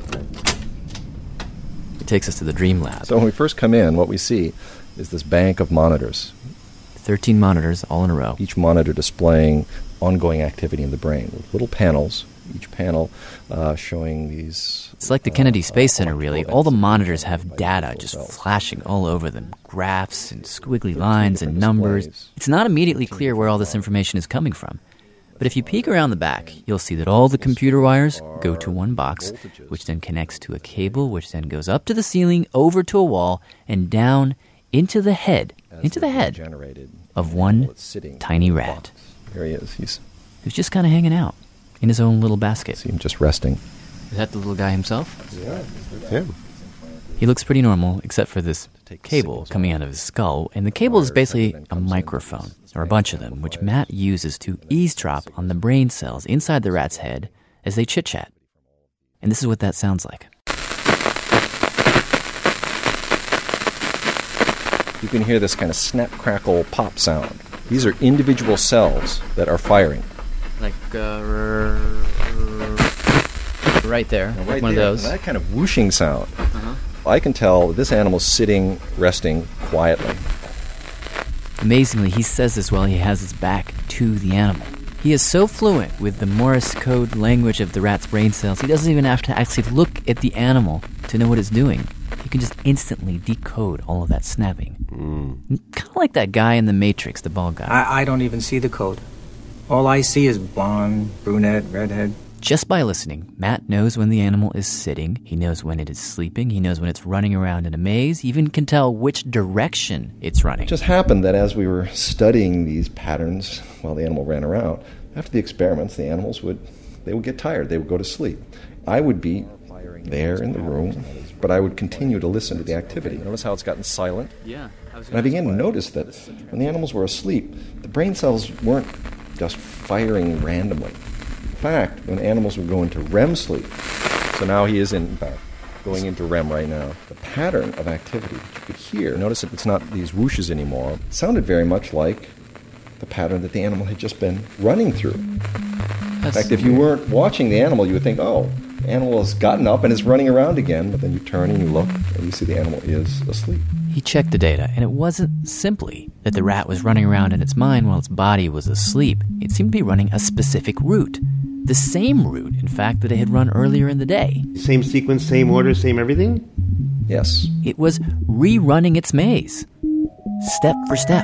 It takes us to the Dream Lab. So when we first come in, what we see is this bank of monitors. 13 monitors all in a row. Each monitor displaying ongoing activity in the brain with little panels each panel showing these... It's like the Kennedy Space Center, really. All the monitors have data just flashing all over them. Graphs and squiggly lines and numbers. It's not immediately clear where all this information is coming from. But if you peek around the back, you'll see that all the computer wires go to one box, which then connects to a cable, which then goes up to the ceiling, over to a wall, and down into the head of one tiny rat. Here he is. He's just kind of hanging out in his own little basket. See him just resting. Is that the little guy himself? Yeah. He looks pretty normal, except for this cable coming out of his skull. And the cable is basically a microphone, or a bunch of them, which Matt uses to eavesdrop on the brain cells inside the rat's head as they chit-chat. And this is what that sounds like. You can hear this kind of snap, crackle, pop sound. These are individual cells that are firing. Like, right there, right one there, of those. That kind of whooshing sound. I can tell this animal's sitting, resting quietly. Amazingly, he says this while he has his back to the animal. He is so fluent with the Morse code language of the rat's brain cells, he doesn't even have to actually look at the animal to know what it's doing. He can just instantly decode all of that snapping. Kind of like that guy in The Matrix, the bald guy. I don't even see the code. All I see is blonde, brunette, redhead. Just by listening, Matt knows when the animal is sitting, he knows when it is sleeping, he knows when it's running around in a maze, he even can tell which direction it's running. It just happened that as we were studying these patterns while the animal ran around, after the experiments, the animals would get tired, they would go to sleep. I would be there in the room, but I would continue to listen to the activity. Notice how it's gotten silent? Yeah. And I began to notice that when the animals were asleep, the brain cells weren't just firing randomly. In fact, when animals would go into REM sleep, so now he is in fact going into REM right now, the pattern of activity that you could hear, notice that it's not these whooshes anymore, it sounded very much like the pattern that the animal had just been running through. In fact, if you weren't watching the animal, you would think, oh, the animal has gotten up and is running around again, but then you turn and you look and you see the animal is asleep. He checked the data, and it wasn't simply that the rat was running around in its mind while its body was asleep. It seemed to be running a specific route. The same route, in fact, that it had run earlier in the day. Same sequence, same order, same everything? Yes. It was rerunning its maze, step for step.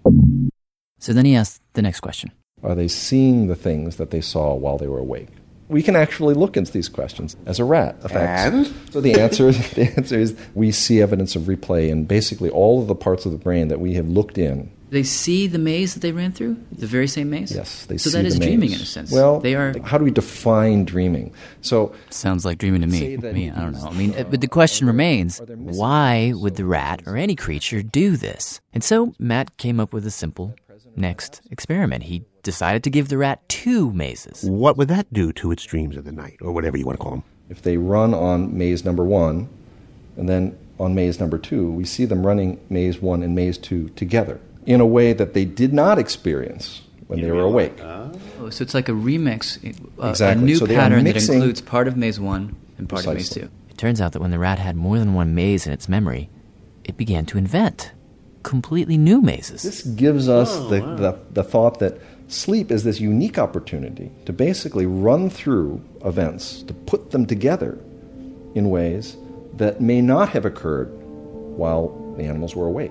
So then he asked the next question. Are they seeing the things that they saw while they were awake? We can actually look into these questions as a rat affects. And? So the answer is we see evidence of replay in basically all of the parts of the brain that we have looked in. They see the maze that they ran through? The very same maze? Yes, they so see that is the maze. dreaming in a sense. Well, they are. How do we define dreaming? So sounds like dreaming to me. I don't know. But the question remains, why would the rat or any creature do this? And so Matt came up with a simple next experiment. He decided to give the rat 2 mazes. What would that do to its dreams of the night, or whatever you want to call them? If they run on maze number 1, and then on maze number 2, we see them running maze 1 and maze 2 together in a way that they did not experience when they were awake. Oh, so it's like a remix, exactly. A new so pattern that includes part of maze 1 and part Precisely. of maze 2. It turns out that when the rat had more than one maze in its memory, it began to invent completely new mazes. This gives us the thought that sleep is this unique opportunity to basically run through events, to put them together in ways that may not have occurred while the animals were awake.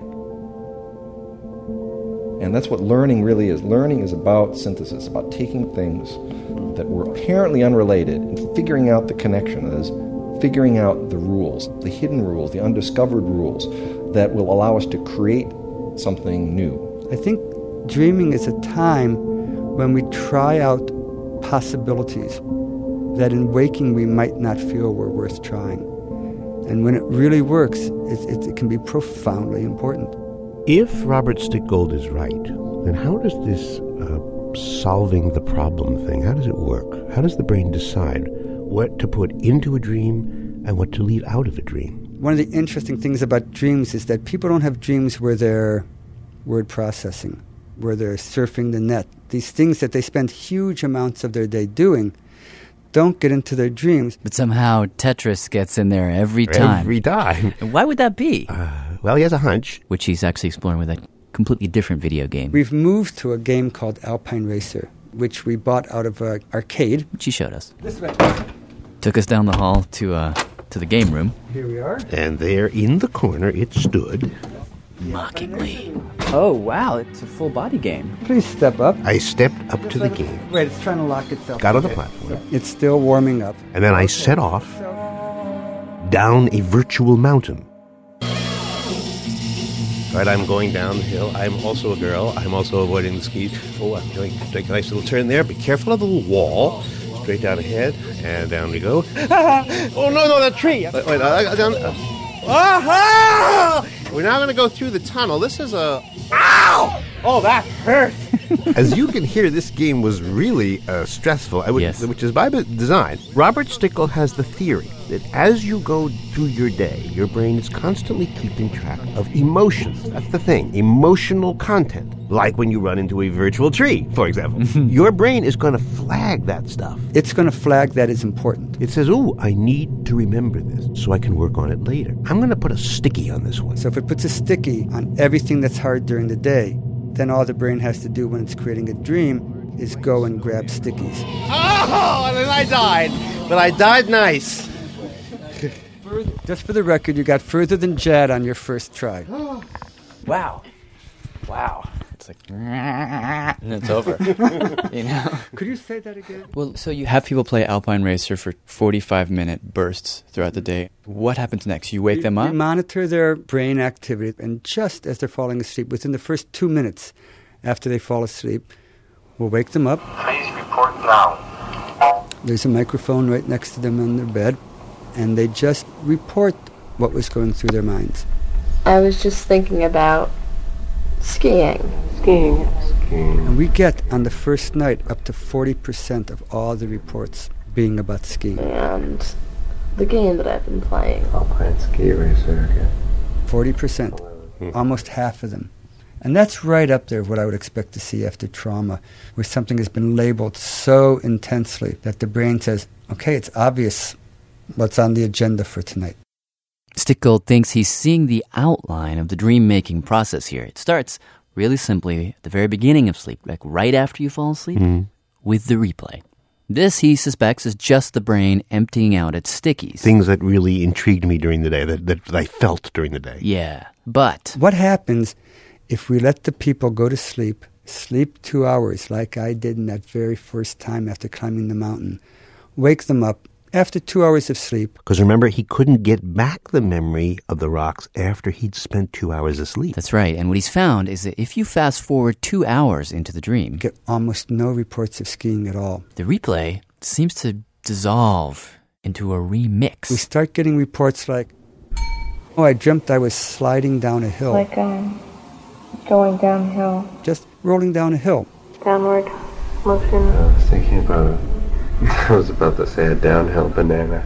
And that's what learning really is. Learning is about synthesis, about taking things that were apparently unrelated and figuring out the connection, that is, figuring out the rules, the hidden rules, the undiscovered rules that will allow us to create something new. I think dreaming is a time when we try out possibilities that in waking we might not feel were worth trying. And when it really works, it can be profoundly important. If Robert Stickgold is right, then how does this solving the problem thing, how does it work? How does the brain decide what to put into a dream and what to leave out of a dream? One of the interesting things about dreams is that people don't have dreams where they're word processing, where they're surfing the net. These things that they spend huge amounts of their day doing don't get into their dreams. But somehow Tetris gets in there every time. Every time. And why would that be? Well, he has a hunch. Which he's actually exploring with a completely different video game. We've moved to a game called Alpine Racer, which we bought out of an arcade. She showed us. This way. Took us down the hall to the game room. Here we are. And there in the corner it stood. Mockingly. Oh, wow, it's a full body game. Please step up. I stepped up to the game. Wait, it's trying to lock itself. Got on the platform. It's still warming up. And then I set off down a virtual mountain. Right, I'm going down the hill. I'm also a girl. I'm also avoiding the skis. Oh, I'm doing a nice little turn there. Be careful of the little wall. Straight down ahead, and down we go. Oh, no, that tree. Wait, down. We're now going to go through the tunnel. This is a... Ow! Oh, that hurt. As you can hear, this game was really stressful, which is by design. Robert Stickle has the theory that as you go through your day, your brain is constantly keeping track of emotions. That's the thing, emotional content. Like when you run into a virtual tree, for example. Your brain is going to flag that stuff. It's going to flag that is important. It says, oh, I need to remember this so I can work on it later. I'm going to put a sticky on this one. So if it puts a sticky on everything that's hard during the day, then all the brain has to do when it's creating a dream is go and grab stickies. Oh, and then I died. But I died nice. Just for the record, you got further than Jad on your first try. Wow. It's like, and it's over. You know? Could you say that again? Well, so you have people play Alpine Racer for 45-minute bursts throughout the day. What happens next? You wake them up? We monitor their brain activity, and just as they're falling asleep, within the first 2 minutes after they fall asleep, we'll wake them up. Please report now. There's a microphone right next to them on their bed, and they just report what was going through their minds. I was just thinking about skiing. And we get, on the first night, up to 40% of all the reports being about skiing. And the game that I've been playing. Alpine Ski Racer again. 40%. Almost half of them. And that's right up there what I would expect to see after trauma, where something has been labeled so intensely that the brain says, okay, it's obvious what's on the agenda for tonight. Stickle thinks he's seeing the outline of the dream-making process here. It starts really simply at the very beginning of sleep, like right after you fall asleep, with the replay. This, he suspects, is just the brain emptying out its stickies. Things that really intrigued me during the day, that I felt during the day. Yeah, but... what happens if we let the people go to sleep 2 hours, like I did in that very first time after climbing the mountain, wake them up after 2 hours of sleep? Because remember, he couldn't get back the memory of the rocks after he'd spent 2 hours asleep. That's right. And what he's found is that if you fast forward 2 hours into the dream, you get almost no reports of skiing at all. The replay seems to dissolve into a remix. We start getting reports like, oh, I dreamt I was sliding down a hill. Like going downhill. Just rolling down a hill. Downward motion. I was thinking about... I was about to say a downhill banana.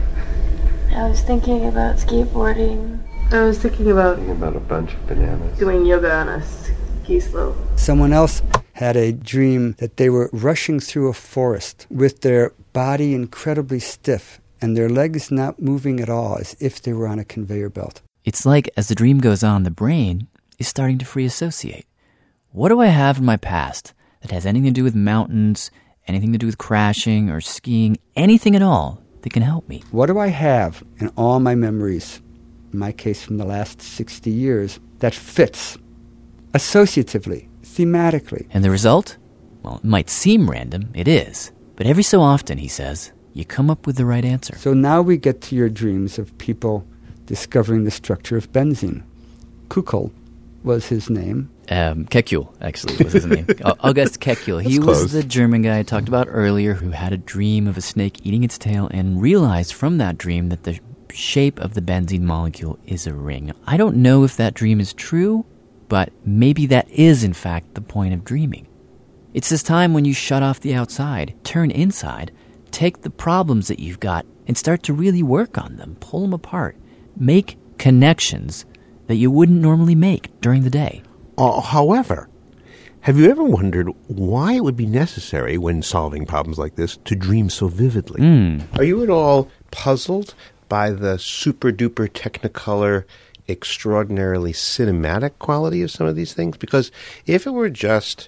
I was thinking about skateboarding. I was thinking about a bunch of bananas. Doing yoga on a ski slope. Someone else had a dream that they were rushing through a forest with their body incredibly stiff and their legs not moving at all, as if they were on a conveyor belt. It's like as the dream goes on, the brain is starting to free associate. What do I have in my past that has anything to do with mountains, anything to do with crashing or skiing, anything at all that can help me? What do I have in all my memories, in my case from the last 60 years, that fits associatively, thematically? And the result? Well, it might seem random. It is. But every so often, he says, you come up with the right answer. So now we get to your dreams of people discovering the structure of benzene. Kukul was his name. Kekule, actually, was his name. August Kekule. He was the German guy I talked about earlier who had a dream of a snake eating its tail and realized from that dream that the shape of the benzene molecule is a ring. I don't know if that dream is true, but maybe that is, in fact, the point of dreaming. It's this time when you shut off the outside, turn inside, take the problems that you've got and start to really work on them, pull them apart, make connections that you wouldn't normally make during the day. However, have you ever wondered why it would be necessary when solving problems like this to dream so vividly? Are you at all puzzled by the super-duper technicolor, extraordinarily cinematic quality of some of these things? Because if it were just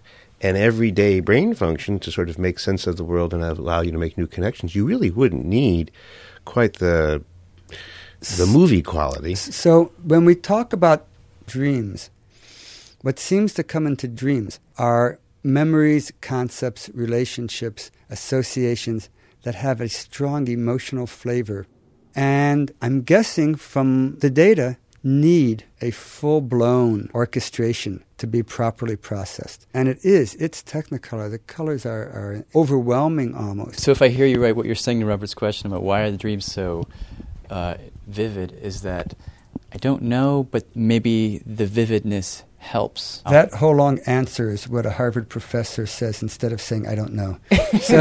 and everyday brain function to sort of make sense of the world and allow you to make new connections, you really wouldn't need quite the movie quality. So when we talk about dreams, what seems to come into dreams are memories, concepts, relationships, associations that have a strong emotional flavor. And I'm guessing from the data, need a full-blown orchestration to be properly processed. And it's Technicolor. The colors are overwhelming almost. So if I hear you right, what you're saying to Robert's question about why are the dreams so vivid is that I don't know, but maybe the vividness helps. That whole long answer is what a Harvard professor says instead of saying, I don't know. So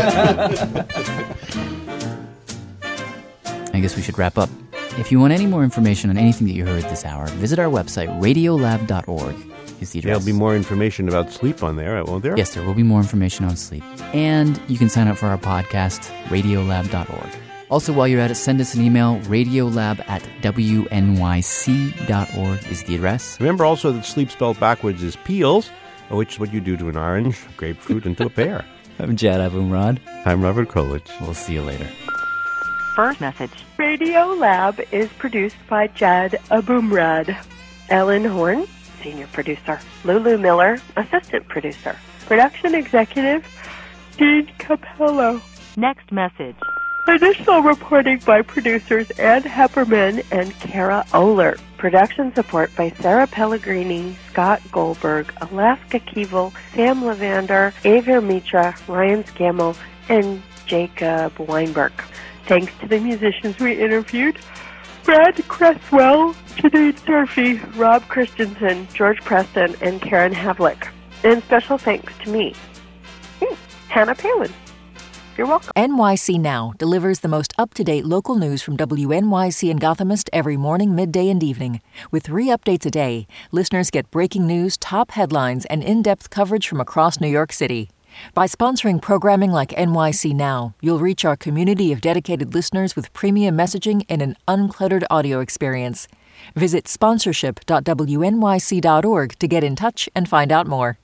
I guess we should wrap up. If you want any more information on anything that you heard this hour, visit our website, radiolab.org. Is the address. There'll be more information about sleep on there, won't there? Yes, there will be more information on sleep. And you can sign up for our podcast, radiolab.org. Also, while you're at it, send us an email, radiolab@wnyc.org is the address. Remember also that sleep spelled backwards is peels, which is what you do to an orange, grapefruit, and to a pear. I'm Jad Abumrad. I'm Robert Krulwich. We'll see you later. First message. Radio Lab is produced by Jad Abumrad. Ellen Horn, senior producer. Lulu Miller, assistant producer. Production executive, Dean Capello. Next message. Additional reporting by producers Ann Hepperman and Kara Oler. Production support by Sarah Pellegrini, Scott Goldberg, Alaska Keevel, Sam Levander, Aver Mitra, Ryan Scammell, and Jacob Weinberg. Thanks to the musicians we interviewed, Brad Cresswell, Janine Durfee, Rob Christensen, George Preston, and Karen Havlick. And special thanks to me, Hannah Palin. You're welcome. NYC Now delivers the most up-to-date local news from WNYC and Gothamist every morning, midday, and evening. With 3 updates a day, listeners get breaking news, top headlines, and in-depth coverage from across New York City. By sponsoring programming like NYC Now, you'll reach our community of dedicated listeners with premium messaging and an uncluttered audio experience. Visit sponsorship.wnyc.org to get in touch and find out more.